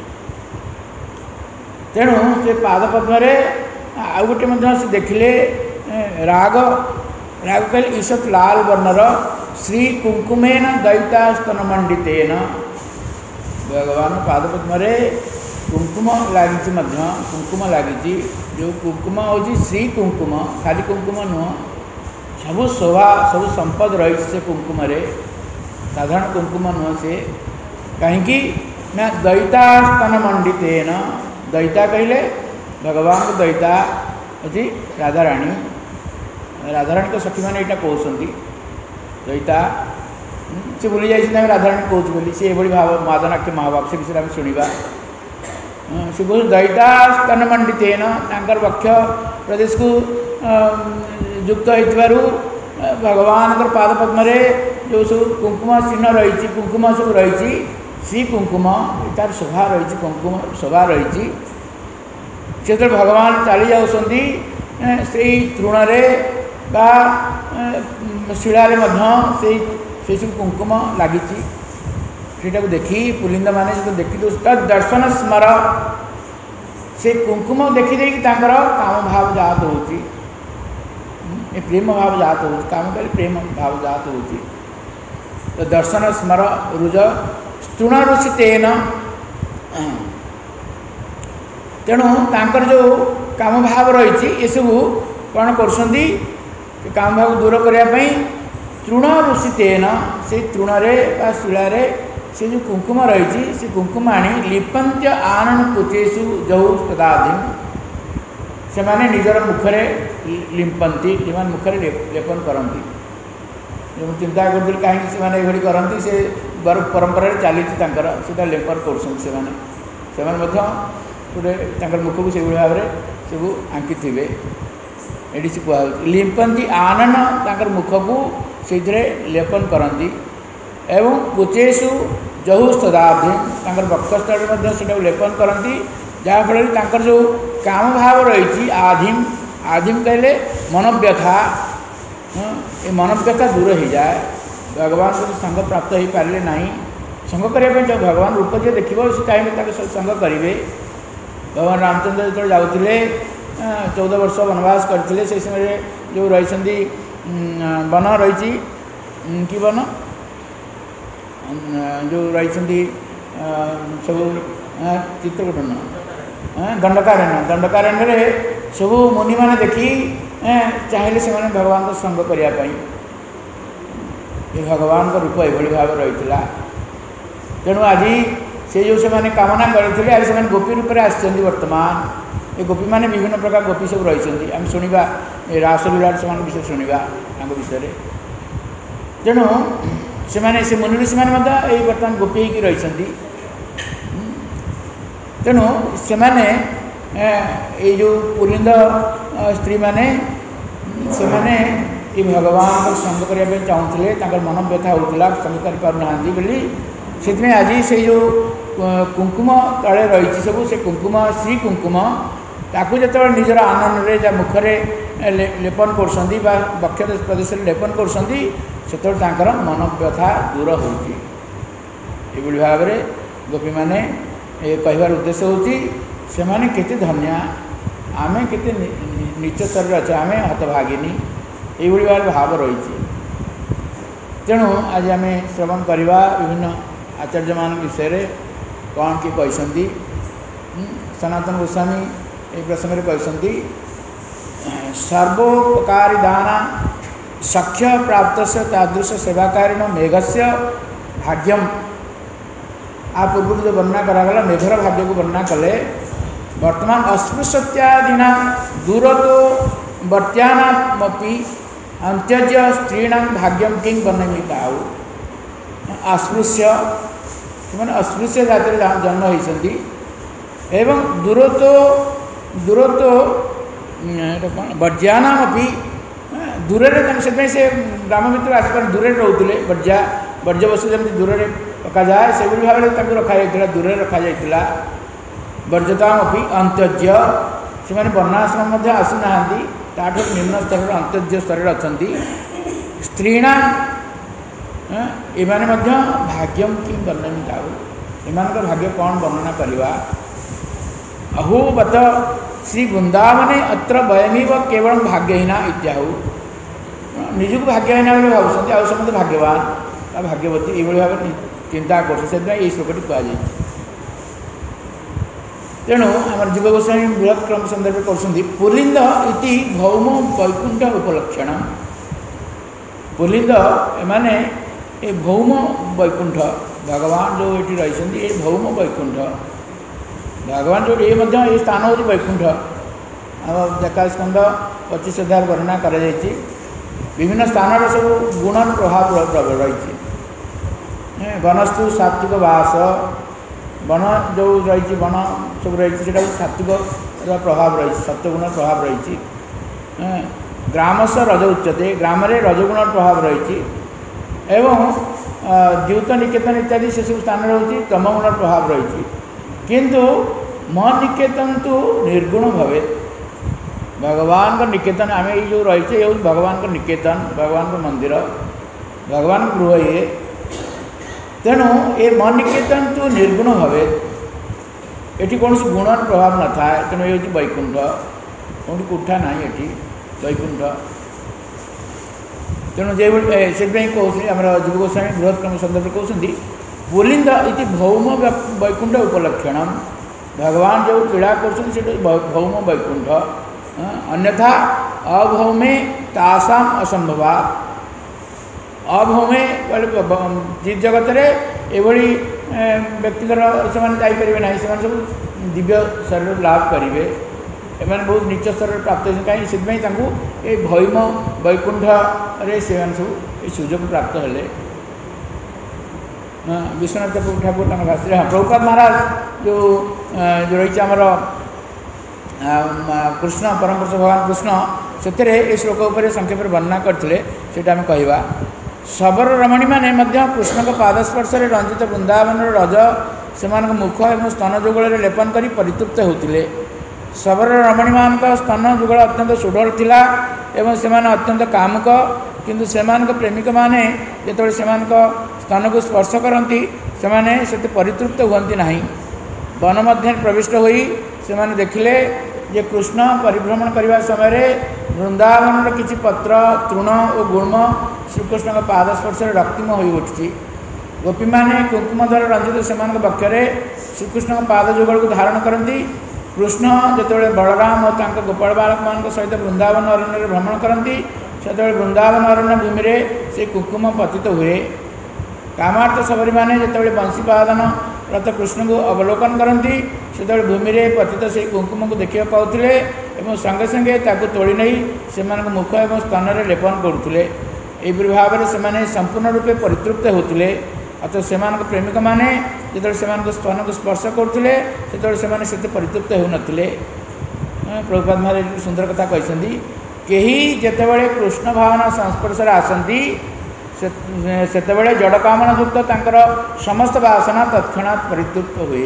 Speaker 1: तेणु से पादपद्म आउ गोटे से देखिले राग राग कहले ईशत लाल वर्णर श्री कुंकुमेन दैतास्तन मंडितेन भगवान पादपद्म कुंकुम लगी कुंकुम लगी जो कुंकुम हूँ श्री कुंकुम खाली कुंकुम नुह सब शोभा सब संपद रही से कुंकुम साधारण कुंकुम नुह से कहीं ना दैतास्तन मंडितेन दैता कहले भगवान को दैता अच्छी राधाराणी राधाराणी को सखी मैंने यहाँ कहते दैता से भूली जाए राधाराणी कहूँ बोली से भाव मादनाख्य महाभाव से विषय शुणा से कह दैता स्तन मंडितेन वक्ष प्रदेश को युक्त हो भगवान पादपद्म जो सब कुंकुम चिन्ह रही कुंकुम सब रही श्री कुंकुम तार शोभा रही कुंकुम शोभा रही से भगवान चली जाऊँगी से तृण शिला से सब कुंकुम लगी देखी पुलिंद माने जो देखी दर्शन स्मर से कुंकुम देखी काम भाव जात हो प्रेम भाव जात हो काम कल प्रेम भाव जात हो तो दर्शन स्मर रुज स्तृण रुचितेन तेणु तांकर जो काम भाव रही ये सब कौन कर काम भाव दूर करने तृण रुचितेन से तृण शिला से जो कुंकुम रही से कुंकुम आनी लिपंत्य आनन कुचेशु जहु तदाधि से माने निजर मुखरे लिपंती मुखरे लेपन करती जो चिंता कर कहीं से करती से परंपरा चली से लेपन कर गोटे मुख को से भाव में सब आंकी थे ये कहुँ लिपंती आनन तर मुख को से लेपन करती एवं कुचेशु जहुस्तदाब्धि वक्षस्थल से लेपन करती जहाँफल जो काम भाव रही आधिम आधिम कहले मनोव्यथा ये मनोव्यथा दूर हो जाए भगवान को संग प्राप्त हो पारे ना संग करने जो भगवान रूप जी देखो से चाहिए संग करेंगे भगवान रामचंद्र जो जाते 14 वर्ष वनवास करते से समय जो रही वन रही कि वन जो रही सब चित्रकूट दंडकारण्य सब मुनि मैंने देखी चाहिए से भगवान को संग करने ये भगवान का रूप यह भाव रही तेणु आज से जो से कामना करते आज से गोपी रूप में आसछन्ति वर्तमान ये गोपी मैंने विभिन्न प्रकार गोपी सब रही आम शुणा रासलीला से विषय शुणा विषय तेणु से मुनि ऋषि मैंने बर्तमान गोपी होगी रही तेणु से मैंने ये जो पुलिंद स्त्री मैंने से मैंने ये भगवान को संग करने चाहूँगे मन व्यथा होता संग कर बोली से आज से जो कुंकुम तले रही सब से कुंकुम श्री कुंकुम ताकू जो निजर आनंद मुखरे लेपन कर वक्ष प्रदेश लेपन कर मन व्यथा दूर होती भाव में गोपी मैंने ये कहबार उद्देश्य होती से माने केते धन्या आमे केते नीच शरीर अच्छे आमे हतभागिनी ये भाव रही तेणु आज आम श्रवण करवा विभिन्न आचार्य मान विषय कौन किए कहते सनातन गोस्वामी ये प्रसंग में कहते सर्वोपकारी दाना सख्य प्राप्त से तादृश सेवाकारिण मेघस्य भाग्यम आ पूर्व जो वर्णना करागला मेघर भाग्य को वर्णना कले वर्तमान अस्पृश्यत्यादिना दूरतो वर्त्यानामपि अंत्यज्य स्त्रीण भाग्यम किं वर्णमिताउ अस्पृश्य मैंने अस्पृश्य जाति जन्म होती एवं दूरतो वर्ज्यानामपि दूर से ग्राम भितर आसपास दूर रोते वर्ज्य वस्तु जमी दूर रखा जाए से भाव में रखा जाता दूर रखा जाता वर्जतामपि अंत्यज्य से वर्णाश्रम आसूना ताठू निम्न स्तर अंत्यज्य स्तर अच्छा स्त्रीण एमाने भाग्यम कि वर्णन एम भाग्य कौन वर्णना करवा अहोबत श्री वृंदावने अत्र वयमीव केवल भाग्यहीना इत्याहु निजुक भाग्यहीना भावुं आउ समस्त भाग्यवान भाग्यवती ये भाव चिंता कर श्लोकटी कहुई तेणु आम जीव गोस्वामी बृहत् क्रम सन्दर्भ कर पुलिंद इति भौम वैकुंठ उपलक्षण पुलिंद एमाने ये भौम वैकुंठ भगवान जो ये रही ये भौम वैकुंठ भगवान जो ये स्थान हूँ वैकुंठ आम जका स्कंद 25 अध्याय वर्णना कर विभिन्न स्थान सब गुण प्रभाव रही वनस्तु सात्विक वास वन जो रही वन सब रही सात्विक प्रभाव रही सत्वगुण प्रभाव रही ग्राम से रज उच्यते ग्राम रजगुण प्रभाव रही एवं द्यूत निकेतन इत्यादि से सब स्थान रही तमगुण प्रभाव रही किंतु मन निकेतन तो निर्गुण भवे भगवान का निकेतन आम ये जो रही है भगवान का निकेतन भगवान का मंदिर भगवान गृह ये तेणु ये मन निकेतन तो निर्गुण भवे ये कौन गुण प्रभाव न था तेणु ये वैकुंठ कौटी कुठा ना ये वैकुंठ तेणु जो से कहते आम जीव गोस्वामी बृहत् क्रम सन्दर्भ कहते पुलिंद इति भौम वैकुंठ उपलक्षण भगवान जो पीड़ा कर भौम वैकुंठ अन्यथा अभौमे तासाम असंभवा अभौमे जीव जगत एभली व्यक्तिकर से जापरेंगे ना से सब दिव्य शरीर लाभ करेंगे एम बहुत नीच स्तर प्राप्त कहीं से भैम वैकुंठ से सब सुजोग प्राप्त हेले विश्वनाथ ठाकुर भाषा हाँ प्रभुपाद महाराज जो रही आमर कृष्ण परमपुरुष भगवान कृष्ण से श्लोक उपर संक्षेप वर्णना करते आम कहवा शबर रमणी मैंने कृष्ण का पादस्पर्श रंजित वृंदावन रज से मुख और स्तन जुगल लेपन कर परितृप्त होते शबर रमणी मान स्तन जुगल अत्यंत सुडर थिला एवं से अत्यंत कामुक किंतु से प्रेमिक माने जो स्तन को स्पर्श करती से परितृप्त हुअंती नहीं वन मध्य प्रविष्ट होई से देखिले जे कृष्ण परिभ्रमण करने समय वृंदावन किसी पत्र तृण और गुण्म श्रीकृष्ण का पादस्पर्श रक्तिम हो उठी गोपी मैंने कुंकुम द्वारा रंजित से वक्षरे श्रीकृष्ण का पाद जुगल को धारण करती कृष्ण जो बलराम और गोपाल बालक मान सहित वृंदावन अरण्य भ्रमण करती से वृंदावन अरण्य भूमि से कुंकुम पतित हुए कामार्थ सबरी मैंने जो बंशीपादन रथ कृष्ण को अवलोकन करती से भूमि में पतित से कुंकुम को देखा पाते और संगे संगे तोड़ी नहीं से मुख और स्तन में लेपन करुले यही भाव में से संपूर्ण रूपे परितृप्त होते अत से प्रेमिक मैंने जो से स्तन को स्पर्श करुले से परितृप्त होते प्रभुपाद महाराज सुंदर कथा कहते कहीं जितेबाला कृष्ण भावना संस्पर्श आसती से जड़ कामना युक्त समस्त वासना तत्क्षणात् परितृप्त हुए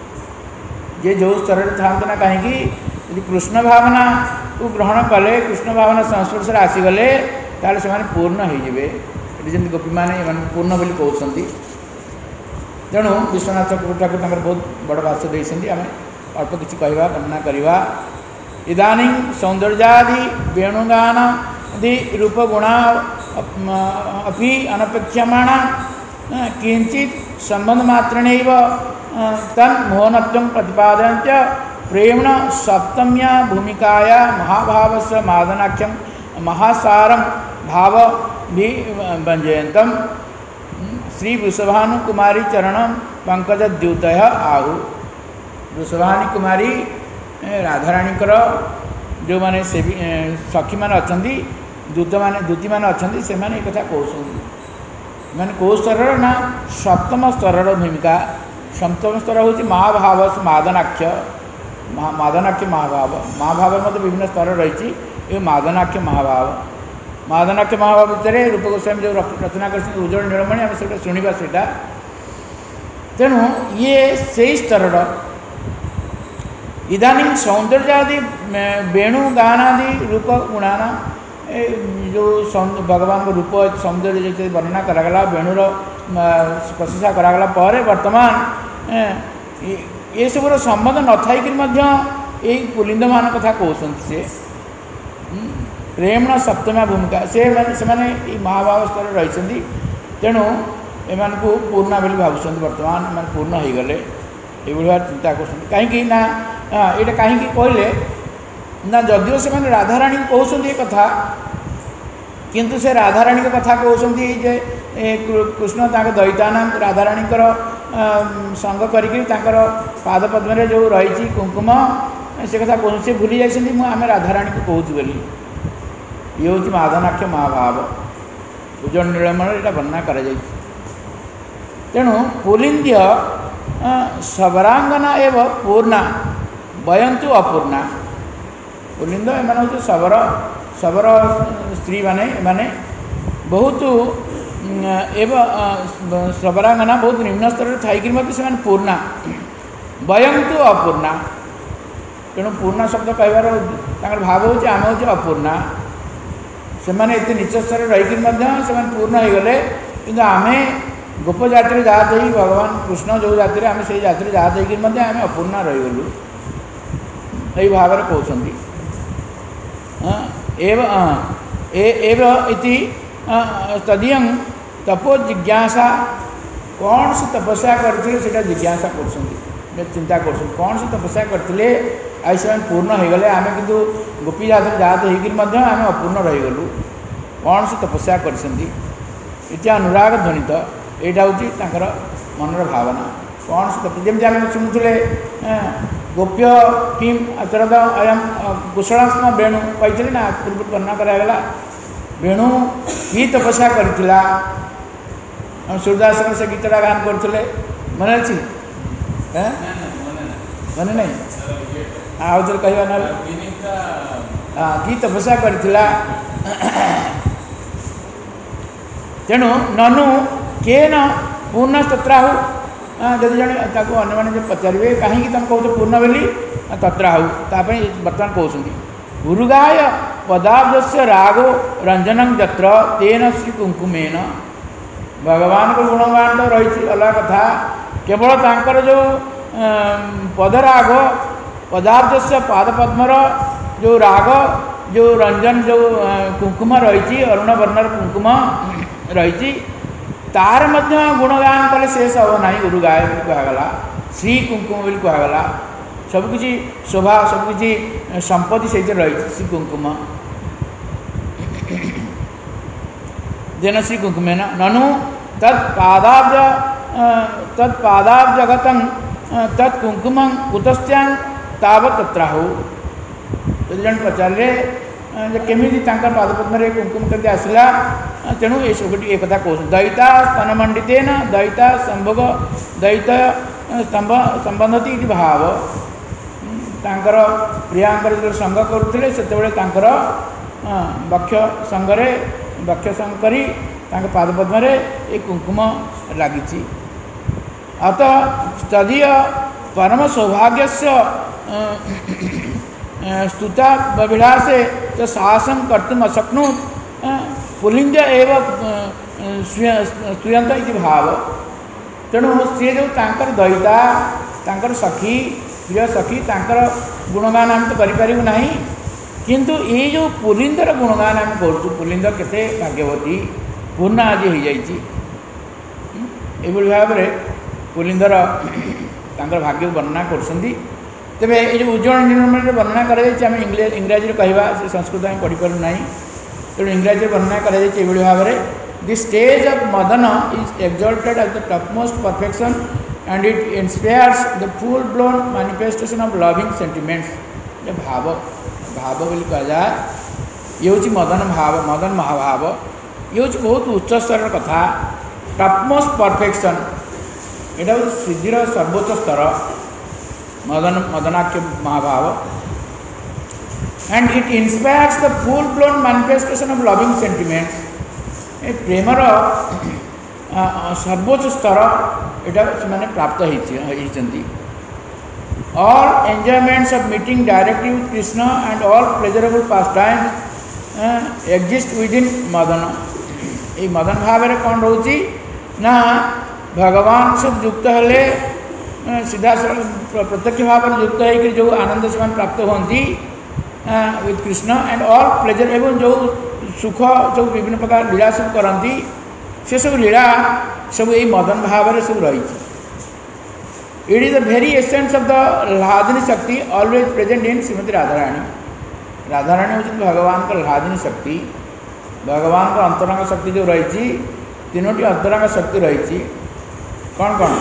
Speaker 1: ये जो स्तर था ना कहीं यदि कृष्ण भावना को ग्रहण कले कृष्ण भावना संस्पर्श आसीगले ताले से पूर्ण होइबे जमी गोपी मैंने पूर्ण बोली कहते तेणु विश्वनाथ ठाकुर बहुत बड़ भाष्य देते आम अल्प किसी कहवा वर्णना करवा इदानी सौंदर्यादि वेणुगान आदि रूपगुणा अपि अनपेक्षमाणा किंचित संबंध मात्रेण तन्मोहनत्वं प्रतिपादयञ्च प्रेम्ण सप्तम्या भूमिकाया महाभावस्य मादनाख्यं महासारं भाव भी व्यंजयन्तम् श्री वृषभानुकुमारी चरणं पंकजद्यूतः आहु वृषभानु कुमारी राधाराणीकर जो माने सखी मैंने अच्छा दूती मैंने अच्छा से कथा कहते मैंने कौ स्तर ना सप्तम स्तर भूमिका सप्तम स्तर हूँ महाभाव मादनाख्य मादनाख्य महाभाव महाभाव मध्य विभिन्न स्तर रही ये मादनाख्य महाभाव मादनाख्य महाभाव भितर रूप गोस्वामी जो रचना कर उज्जवल नीलमणि आम से शुणा से तेणु ये से स्तर इदानी सौंदर्यादि वेणुगानादि रूप गुणाना जो भगवान को रूप सौंदर्य जैसे वर्णना करागला वेणुर प्रशंसा करागला पर वर्तमान ये सब संबंध न थी पुलिंद मान कथा कहते से प्रेमण सप्तमा भूमिका से महाभाव स्तर रही तेणु एम को पूर्णा बोली भावुं बर्तमान एम पूर्ण हो गले ये चिंता कर कहीं ना ये कहीं कहले ना जदिव से राधाराणी कहते कथा किंतु से राधाराणी कथा कहते जे कृष्ण दयिताना राधाराणी संग करके पाद पद्म जो रही कुंकुम से कथा कहते से भूली जाती आम राधाराणी को कहूँ बोली ये हूँ मादनाख्य महाभाव उज्जवल नीलमणि यहाँ वर्णना कर तेणु पुलिंद्य सबरांगना एवं पूर्णा वयंतु अपूर्णा पुलिंद एम हूँ शबर शबर स्त्री माने बहुत एवं सबरांगना बहुत निम्न स्तर थी से पूर्णा वयंतु अपूर्णा तेणु पूर्णा शब्द कह भाव हूँ आम हूँ अपूर्णा से मैंने नीच स्तर रही पूर्ण हो गले कि आम गोप जाति जात ही भगवान कृष्ण जो जाति आम से जाति जात होकर आम अपूर्ण रहीगलु यही भाव में कहते इति तदीय तपो जिज्ञासा कौन से तपस्या करते से जिज्ञासा कर चिंता कर कौन से तपस्या करते आई से पूर्ण हो गले आम किंतु गोपी जात जात होकर आम अपूर्ण रहीगलु कौन से तपस्या कर इति अनुराग ध्वनित यहाँ हूँ मनर भावना कौन से जमी आम शुणुले गोप्य किम आचरद अयम कुशलास्म वेणु कही ना पूर्व वर्णना करागला वेणु की तपस्या करथिला सूरदास से गीतटा गान करते मन अच्छी मन नहीं आउ थे कह की तपस्या करथिला तेणु ननु केन पूर्ण तत्राहु जदि जन अन्य मैंने पचारे कहीं तुम कौच पूर्ण बोली तत्राहु ताप बर्तमान कहते उरुगाय पदाब्ज से रागो रंजन जत्र तेन श्री कुंकुमेन भगवान को गुणगान तो रही अलग कथा केवल तांकर जो पदराग पदाब्ज से पादपद्मर जो राग जो रंजन जो कुंकुम रही अरुण वर्णर कुंकुम रही तार मध्य गुणगान कले शेष हम ना उरुगाय कहगला श्री कुंकुम बोली कहगला सबकि शोभा सबकि संपत्ति से रही श्री कुंकुम जेन श्री कुंकुमेन ननु तत्पादाब्जगत तत्कुंकुम कुतस्त्यां तावत् तत्राहु यदि जन पचारे केमी पादपद्म कुंकुम करके आसला तेणु ये सब एक कथा कह दयिता स्तनमंडितेन दयिता संभोग दयिता संबंधती भाव तांकर प्रियांकर जो संग करुले से वक्ष संगरे वक्ष संकरी पादपद्म ये कुंकुम लगी अतः तदीय परम सौभाग्य स्तुता बभिलाषे तो साहसं कर्तुम अशक्नुत पुलिंग एवं स्तूयंत इति भाव तेणु सी जो तांकर दयिता तांकर सखी प्रिय सखी तांकर गुणगान आम तो करूँ ना किंतु ये जो पुलिंदर गुणगान आम करूँ पुलिंद केते भाग्यवती पूर्ण आज हो जाइए भाव में पुलिंदर तांकर भाग्य वर्णना कर तेरे ये जो उज्जवल निर्माण वर्णना करें इंग्राजी कहवा से संस्कृत आम पढ़ी पार ना तेणु इंग्राजी वर्णना करें भाव में the stage of madan is exalted at the topmost perfection and it inspires the full blown manifestation of loving sentiments ये भाव भाव बोली कह जाए ये हूँ मदन भाव मदन महाभाव ये हूँ बहुत उच्च स्तर कथा टॉपमोस्ट परफेक्शन यहाँ हूँ सिद्धिर सर्वोच्च स्तर मदन मदनाख्य महाभाव and it inspires the full blown manifestation of loving sentiments ए प्रेमर सर्वोच्च स्तर यहाँ से प्राप्त होती all enjoyments of meeting directly with Krishna and all pleasurable pastimes exist within madan ये मदन भाव में कौन रोची ना भगवान सब युक्त हेले सीधा प्रत्यक्ष भाव में युक्त है जो आनंद से प्राप्त होती with Krishna and all pleasure एवं जो सुख जो विभिन्न प्रकार लीला सब करती से सब लीला सब यही मदन भाव में सब रही it is the very essence of the hladini shakti always present in Srimati Radharani Radharani हूँ भगवान का लादिनी शक्ति भगवान का अंतरंग शक्ति जो रही तीनोटी अंतरंग शक्ति रही कौन कौन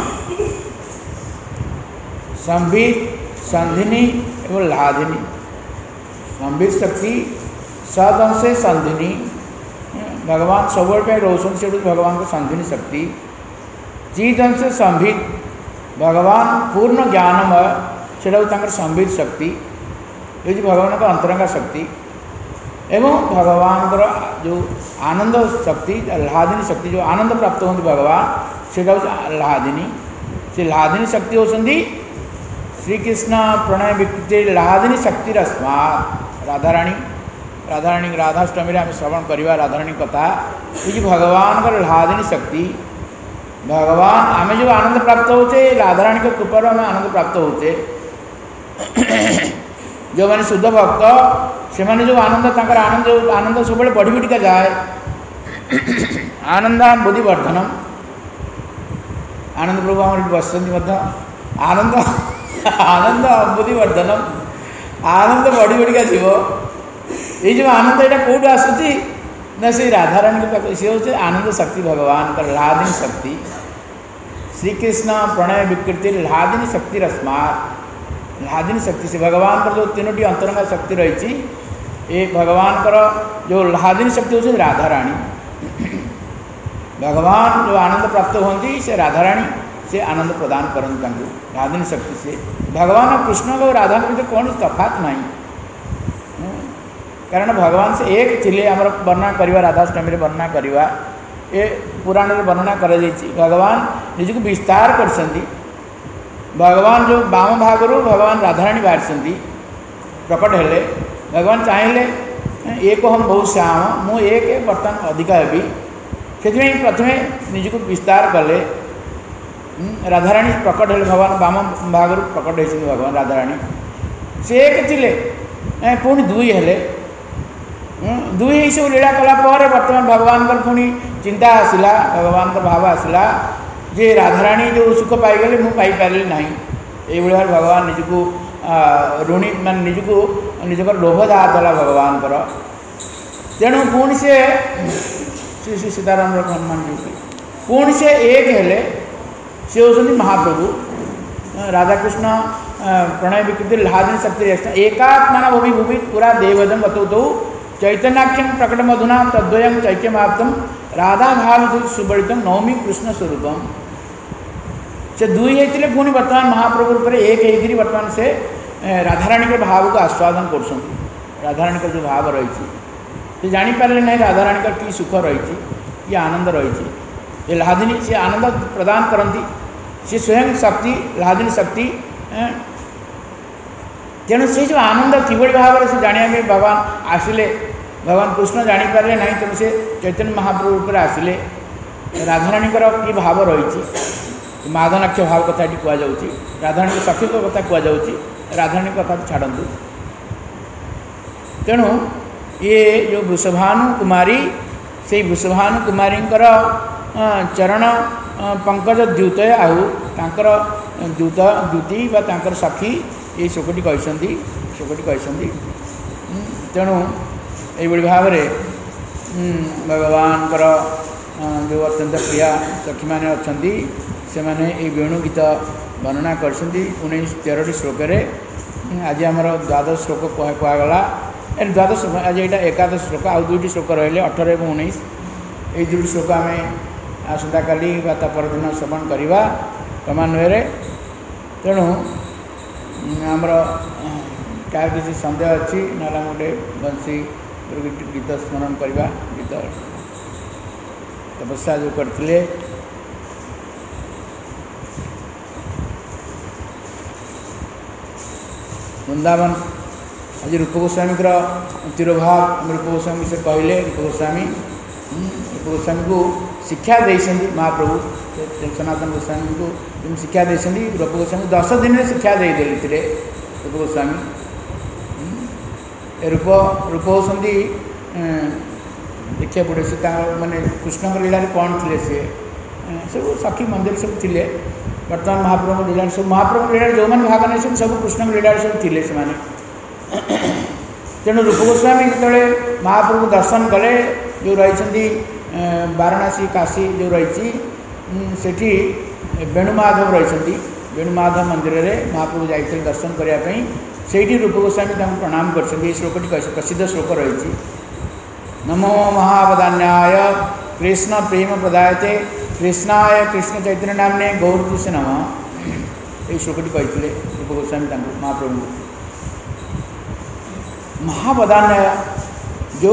Speaker 1: संबित संधिनी एवं लादिनी संबित शक्ति सदंशे संधिनी भगवान सब रोशन से भगवान को संधिनी शक्ति चिद अंशे संबित भगवान पूर्ण ज्ञानमय से संबित शक्ति ये भगवान का अंतरंगा शक्ति एवं भगवान जो आनंद शक्ति लादिनी शक्ति जो आनंद प्राप्त होती भगवान से लादिनी से लादिनी शक्ति होती श्रीकृष्ण प्रणय विकृति लादिनी शक्ति राधाराणी राधाराणी राधाष्टमी आम श्रवण करवा राधाराणी कथा ये भगवान का लादिनी शक्ति भगवान आम जो आनंद प्राप्त होचे राधाराणी के कृपा आम आनंद प्राप्त होचे जो मैंने शुद्ध भक्त से मैंने जो आनंद आनंद सब बढ़ी बढ़िका जाए आनंद बुद्धि वर्धनम आनंद प्रभु आम बसती आनंद आनंद बुद्धि वर्धनम आनंद बढ़ी बढ़िका जीव ये जो आनंद यहाँ कौटू आसूँ ना से राधाराणी के पास सी हूँ आनंद शक्ति भगवान का लादिनी शक्ति श्रीकृष्ण प्रणय विकृति लादिनी शक्ति रस्मात लादिनी शक्ति से भगवान का जो तीनोटी अंतरंगा शक्ति रही ये भगवान का जो लादिनी शक्ति होती राधाराणी भगवान जो आनंद प्राप्त होती से राधाराणी से आनंद प्रदान करते लादिनी शक्ति से भगवान और कृष्ण को राधा के कौन तफात नहीं कारण भगवान से एक थिले आमर वर्णना करवा राधाष्टमी वर्णना करवा ये पुराण में वर्णना कर भगवान निज को विस्तार कर भगवान जो बाम भागर भगवान राधाराणी बाहरी प्रकट हेले भगवान चाहिए एक हम बहुत श्याम मु एक बर्तमान अधिक हेबी से प्रथमे निज को विस्तार कले राधाराणी प्रकट हेले भगवान बाम भागर प्रकट होती भगवान राधाराणी से एक थिले पुणी दुई हेले दुई सब लीला कलापर बर्तमान भगवान का पुणी चिंता आसला भगवान का भाव आसला जे राधाराणी जो सुख पाईगले मु पाइपारे ना ये भाई भगवान निजको ऋणी मान निजको निजक लोभ दाला भगवान कर तेणु पुणी से श्री श्री सीताराम हनुमान जी पुणी से एक हेले से होती महाप्रभु राधाकृष्ण प्रणय विकृति लादिनी शक्ति एकात्मना भूमि भूमि पूरा देवदम बतौतौ चैतन्याख्यम प्रकट मधुना तद्वयम चैक्यमाप्तम राधा भाव सुबलित नवमी कृष्ण स्वरूपम से दुई होते पुणी बर्तमान महाप्रभु रूप एक होकर बर्तमान से राधाराणी के भाव को आस्वादन कर राधाराणी का जो भाव रही से जानीपारे ना राधाराणी का कि सुख रही ये आनंद रही ये लादिनी से आनंद प्रदान करती से स्वयं शक्ति लादिनी शक्ति तेणु से जो आनंद किभली भाव से जाना भगवान आसिले भगवान कृष्ण जानीपारे ना तेणु से चैतन्य महाप्रभु रूप आसिले राधाराणी कि भाव रही मादनाक्ष भाव कथा कहुच्छी राधाराणी सखी कथा कहुच्छी राधाराणी कथा छाड़ू तेणु ये जो वृषभानु कुमारी से वृषभानु कुमारी चरण पंकज द्यूत आहु तांकर द्यूत द्यूति व सखी ये शोकटी कहते तेणु ये भाव भगवान जो अत्यंत प्रिया सखी मैंने अच्छा से मैंने ये वेणु गीत वर्णना कर 19-13 श्लोक आज आमर द्वादश श्लोक कहगला द्वादश आज यहाँ एकादश श्लोक आउ 2टी श्लोक रही 18 और 19 ये 2टी श्लोक आम आसंता काली परदिन श्रवण करवा क्रमान्वय तेणु आमर क्या किसी सन्देह अच्छी ना गोटे बंशी गीत स्मरण करवा गीत तपस्या जो करते वृंदावन आज रूप गोस्वामी तिरोभाव रूप गोस्वामी से कहले रूप गोस्वामी को शिक्षा देते महाप्रभु सनातन गोस्वामी को शिक्षा देते रूप गोस्वामी 10 दिन में शिक्षा देते रूप गोस्वामी रूप होती देखिए पड़े से माने कृष्ण लीला कौन थे सी सब सखी मंदिर सब थे बर्तमान महाप्रभु लीला सब महाप्रभु लीला जो मैंने भाग नहीं सब कृष्ण लीला सब थे से तेणु रूप गोस्वामी जो महाप्रभु दर्शन कले जो रही वाराणसी काशी जो रही सेठी वेणुमाधव रही वेणुमाधव मंदिर में महाप्रभु जाते दर्शन करने से रूप गोस्वामी प्रणाम कर श्लोकटी प्रसिद्ध श्लोक रही नमो महावदान्याय कृष्ण प्रेम प्रदायते कृष्णाय कृष्ण चैतन्य नामने गौर कृष्ण नम ये श्लोकटी कहते रूप गोस्वामी महाप्रभु महावदान्याय जो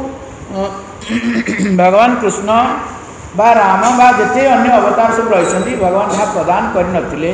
Speaker 1: भगवान कृष्ण बा राम बा जिते अन्य अवतार सब रही भगवान जहाँ प्रदान करनथिले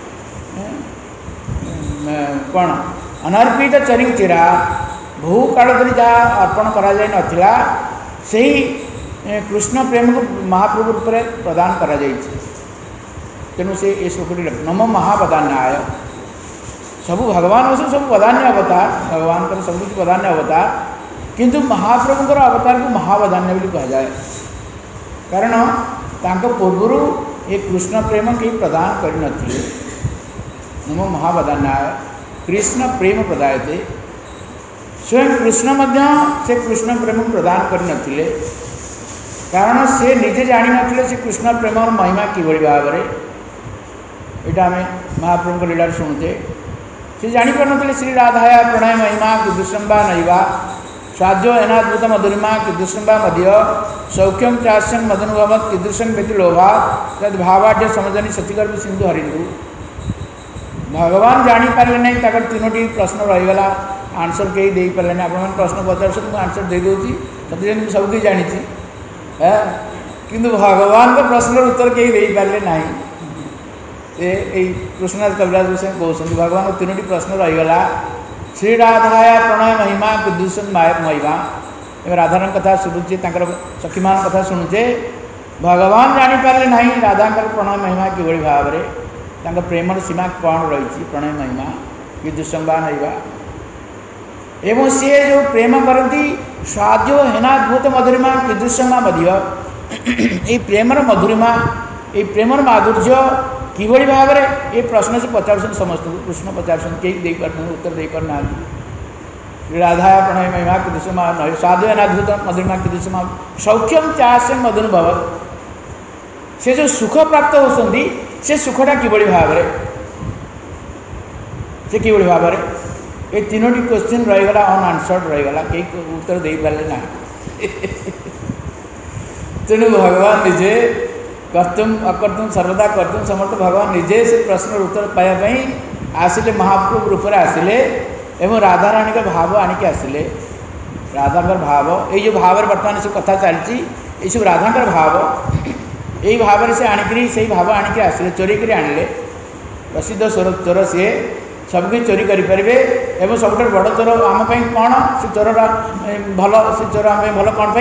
Speaker 1: कौन अनर्पित चरिचिरा बहु काल धरी जहाँ अर्पण करा जाय नथिला सही कृष्ण प्रेम को महाप्रभु रूप में प्रदान करा जायछि तेणु से ये श्लोकटी नमो महावदान्याय सब भगवान सब वदान्य अवतार भगवान का सब कुछ वदान्य अवतार किंतु महाप्रभुଙ୍କର अवतार को महावदान्य भी कहा जाए कारण तांको पूर्व ये कृष्ण प्रेम कहीं प्रदान करनथिले नमो महावदान्याय कृष्ण प्रेम प्रदायते स्वयं कृष्ण से कृष्ण प्रेम प्रदान करनथिले कारण से निजे जानी नथिले से कृष्ण प्रेम महिमा किभଳି भाବରେ एटा आम महाप्रभु लीला शुणुचे से जापर नथिले श्री राधाया प्रणय महिमा कीदृशं वा नैवा स्वाद्यो अनाद्भुत मधुरिमा कीदृशं वा मध्य सौख्यम चास्यं मदनुभवत कीदृशं व्यतिलोभा तद भावाढ्य समझनी सतीगर्भ सिंधु हरिंदु भगवान जापारे नहीं तक तीनोटी प्रश्न रहीगला आंसर कहीं दे पारे ना आप प्रश्न पचार आंसर दे दूसरी सत्य सबकि जानी है किंतु भगवान को प्रश्न उत्तर कहीं दे पारे ना कृष्णनाथ कविराज गोस्वामी कहते भगवान तीनोटी प्रश्न रहीगला श्री राधाया प्रणय महिमा कीदृशं महिमा राधार कथा शुणुचे सखी मान कथा शुणुचे भगवान जापारे ना राधा प्रणय महिमा किभଳି भाବରେ तांका प्रेमर सीमा कौन रही प्रणय महिमा कीदृशं वा नैवा एवं सी जो प्रेम करती स्वाद्यो हेनाद्भुत मधुरिमा कीदृशं वा मध्य ये प्रेमर मधुरिमा ये प्रेमर माधुर्य किभଳି भाବରେ ये प्रश्न से पचार समस्त कृष्ण पचार कई उत्तर दे पारना राधा प्रणय महिमा कीदृशं वा नैवा स्वाद्यो हेनाद्भुत मधुरिमा कीदृशं वा सौख्यम चास्यं मदनुभवत से जो सुख प्राप्त होती से सुखटा किभଳି भाବରେ से किभଳି भाବରେ ये तीनोटी क्वेश्चन रहीगला अनआंसर्ड रहीगला कई उत्तर दे पारे ना तेणु भगवान निजे कर्तुम अकर्तुम सर्वदा कर्तुम समर्थ भगवान निजे से प्रश्न उत्तर पाइबा आसिले महाप्रभु रूप से आसिले एवं राधाराणी का भाव आणिक आसिले राधा भाव ये भाव बर्तमान सब कथा चलती ये सब राधा भाव यही भाव से आणिकी से भाव आणिक आसिले चोरी कर आणले प्रसिद्ध चोर सी सबकि चोरी करेंगे एवं सब बड़ चोर आम कौन से चोर भल से चोर आम भल कौन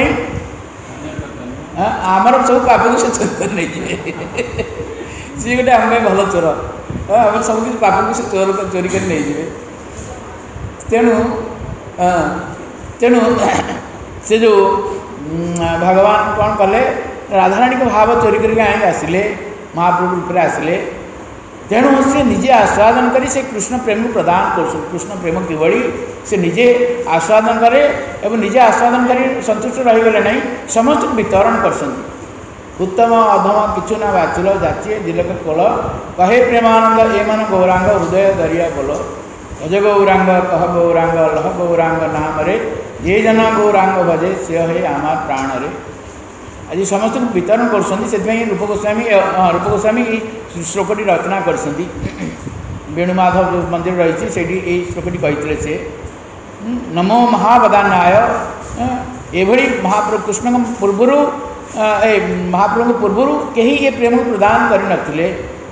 Speaker 1: आमर सब पाप को से चोरी कर नहीं सी गोटे आम भल चोर आम सब किसी पाप को से चोरी कर नहीं तेणु तेणु से जो भगवान कौन कले राधाराणी को भाव चोरी करके आने आसिले महाप्रभु रूप से आसिले तेणु से निजे आस्वादन करी से कृष्ण प्रेम प्रदान कर कृष्ण प्रेम किभଳି से निजे आस्वादन करे एवं निजे आस्वादन करी संतुष्ट रहीगले नहीं समस्त वितरण कर उत्तम अधम किचु ना बाचिल जाचिए दिलक कोल कहे प्रेमानंद एमन गौरांग हृदय दरिया बोल भज गौरांग कह गौरांग लह गौरांग नाम रे जे जन गौरांग भजे से है आमार प्राण रे आज समस्त वितरण कर रूप गोस्वामी श्लोकटी रचना कर वेणुमाधव जो मंदिर रही से श्लोकटी कहते से नमो महावदान्याय एभली महाप्रभु कृष्ण पूर्वर महाप्रभु पूर्वर कहीं ये प्रेम प्रदान करनथिले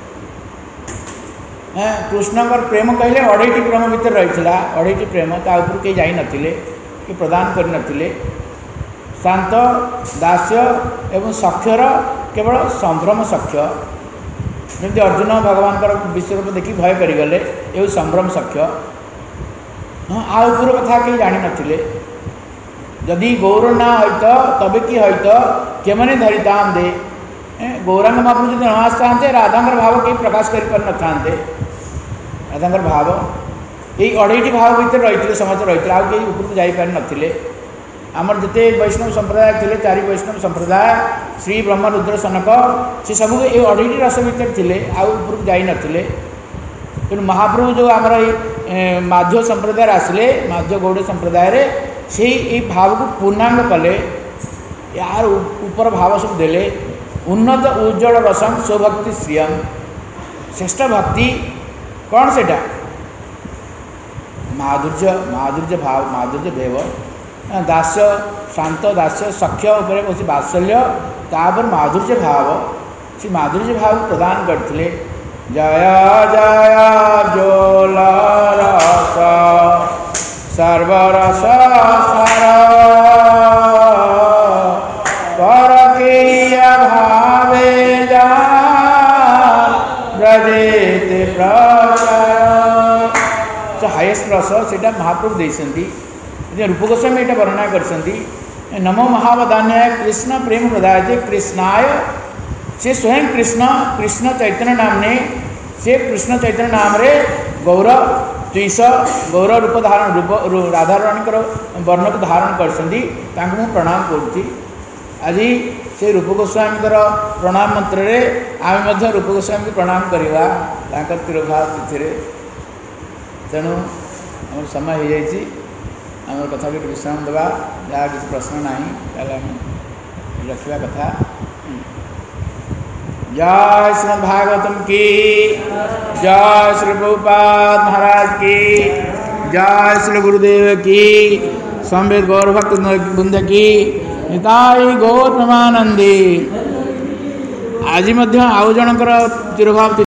Speaker 1: कृष्णकर प्रेम कहले 2.5 प्रेम भीतर रही 2.5 प्रेम ता ऊपर कहीं जाई नथिले कि प्रदान करनथिले शांत दास्य एवं सख्यर केवल संभ्रम सख्य जमी अर्जुन भगवान विश्वरूप देखी भय करीगले ये संभ्रम सख्य आउपर कथा कहीं जानी नथिले जदि गौर ना हईत तबे कि हईत केमने धरिताम दे गौरांग महाप्रभु जो न आसते राधांकर भाव कहीं प्रकाश कर पार न था राधांकर भाव यही 2.5 भाव भीतर रही समस्त रही आउ कहीं ऊपर जापार नथिले आमर जिते वैष्णव संप्रदाय थे 4 वैष्णव संप्रदाय श्री ब्रह्म रुद्र सनक से सब ये 2.5 रस भीतर थे आउ ऊपर जाई नथिले तेणु महाप्रभु जो आमर माध्य संप्रदाय आसिले माध्य गौड़ संप्रदाय से भाव को पूर्णांग कले यार ऊपर भाव सब देले उन्नत उज्ज्वल रसम स्वभक्ति श्रियम श्रेष्ठ भक्ति कौन से माधुर्य भाव माधुर्य देव दास्य शांत दास्य सख्य उपर बस बात्सल्य तापर माधुर्य भाव से माधुर्य भाव प्रदान करते जय जय जोल रस सर्वरस परकीय भावे जा ब्रजेते प्रचय हाईएस्ट रस से महाप्रभु देते रूप गोस्वामी ये वर्णना कर नमो महावदान्याय कृष्ण प्रेम प्रदाय कृष्णाय से स्वयं कृष्ण कृष्ण चैतन्य नाम ने से कृष्ण चैतन्य नाम रे गौर द्विश गौर रूप धारण राधाराणी वर्ण को धारण कर प्रणाम करुँची। आज से रूप गोस्वामी प्रणाम मंत्र रे आम रूप गोस्वामी को प्रणाम करवा तिरुभाव तिथि। तेणु आम समय हो जाए आम कथा भी विश्राम देवा जहाँ किसी प्रश्न ना रखा कथा। जय श्रीमद् भागवतम की जय, श्री प्रभुपाद महाराज की जय, श्री गुरुदेव की संवेद गौर भक्त वृंद की निताई गौर प्रेमानंदी। आज आउ जनकर तिरुभाव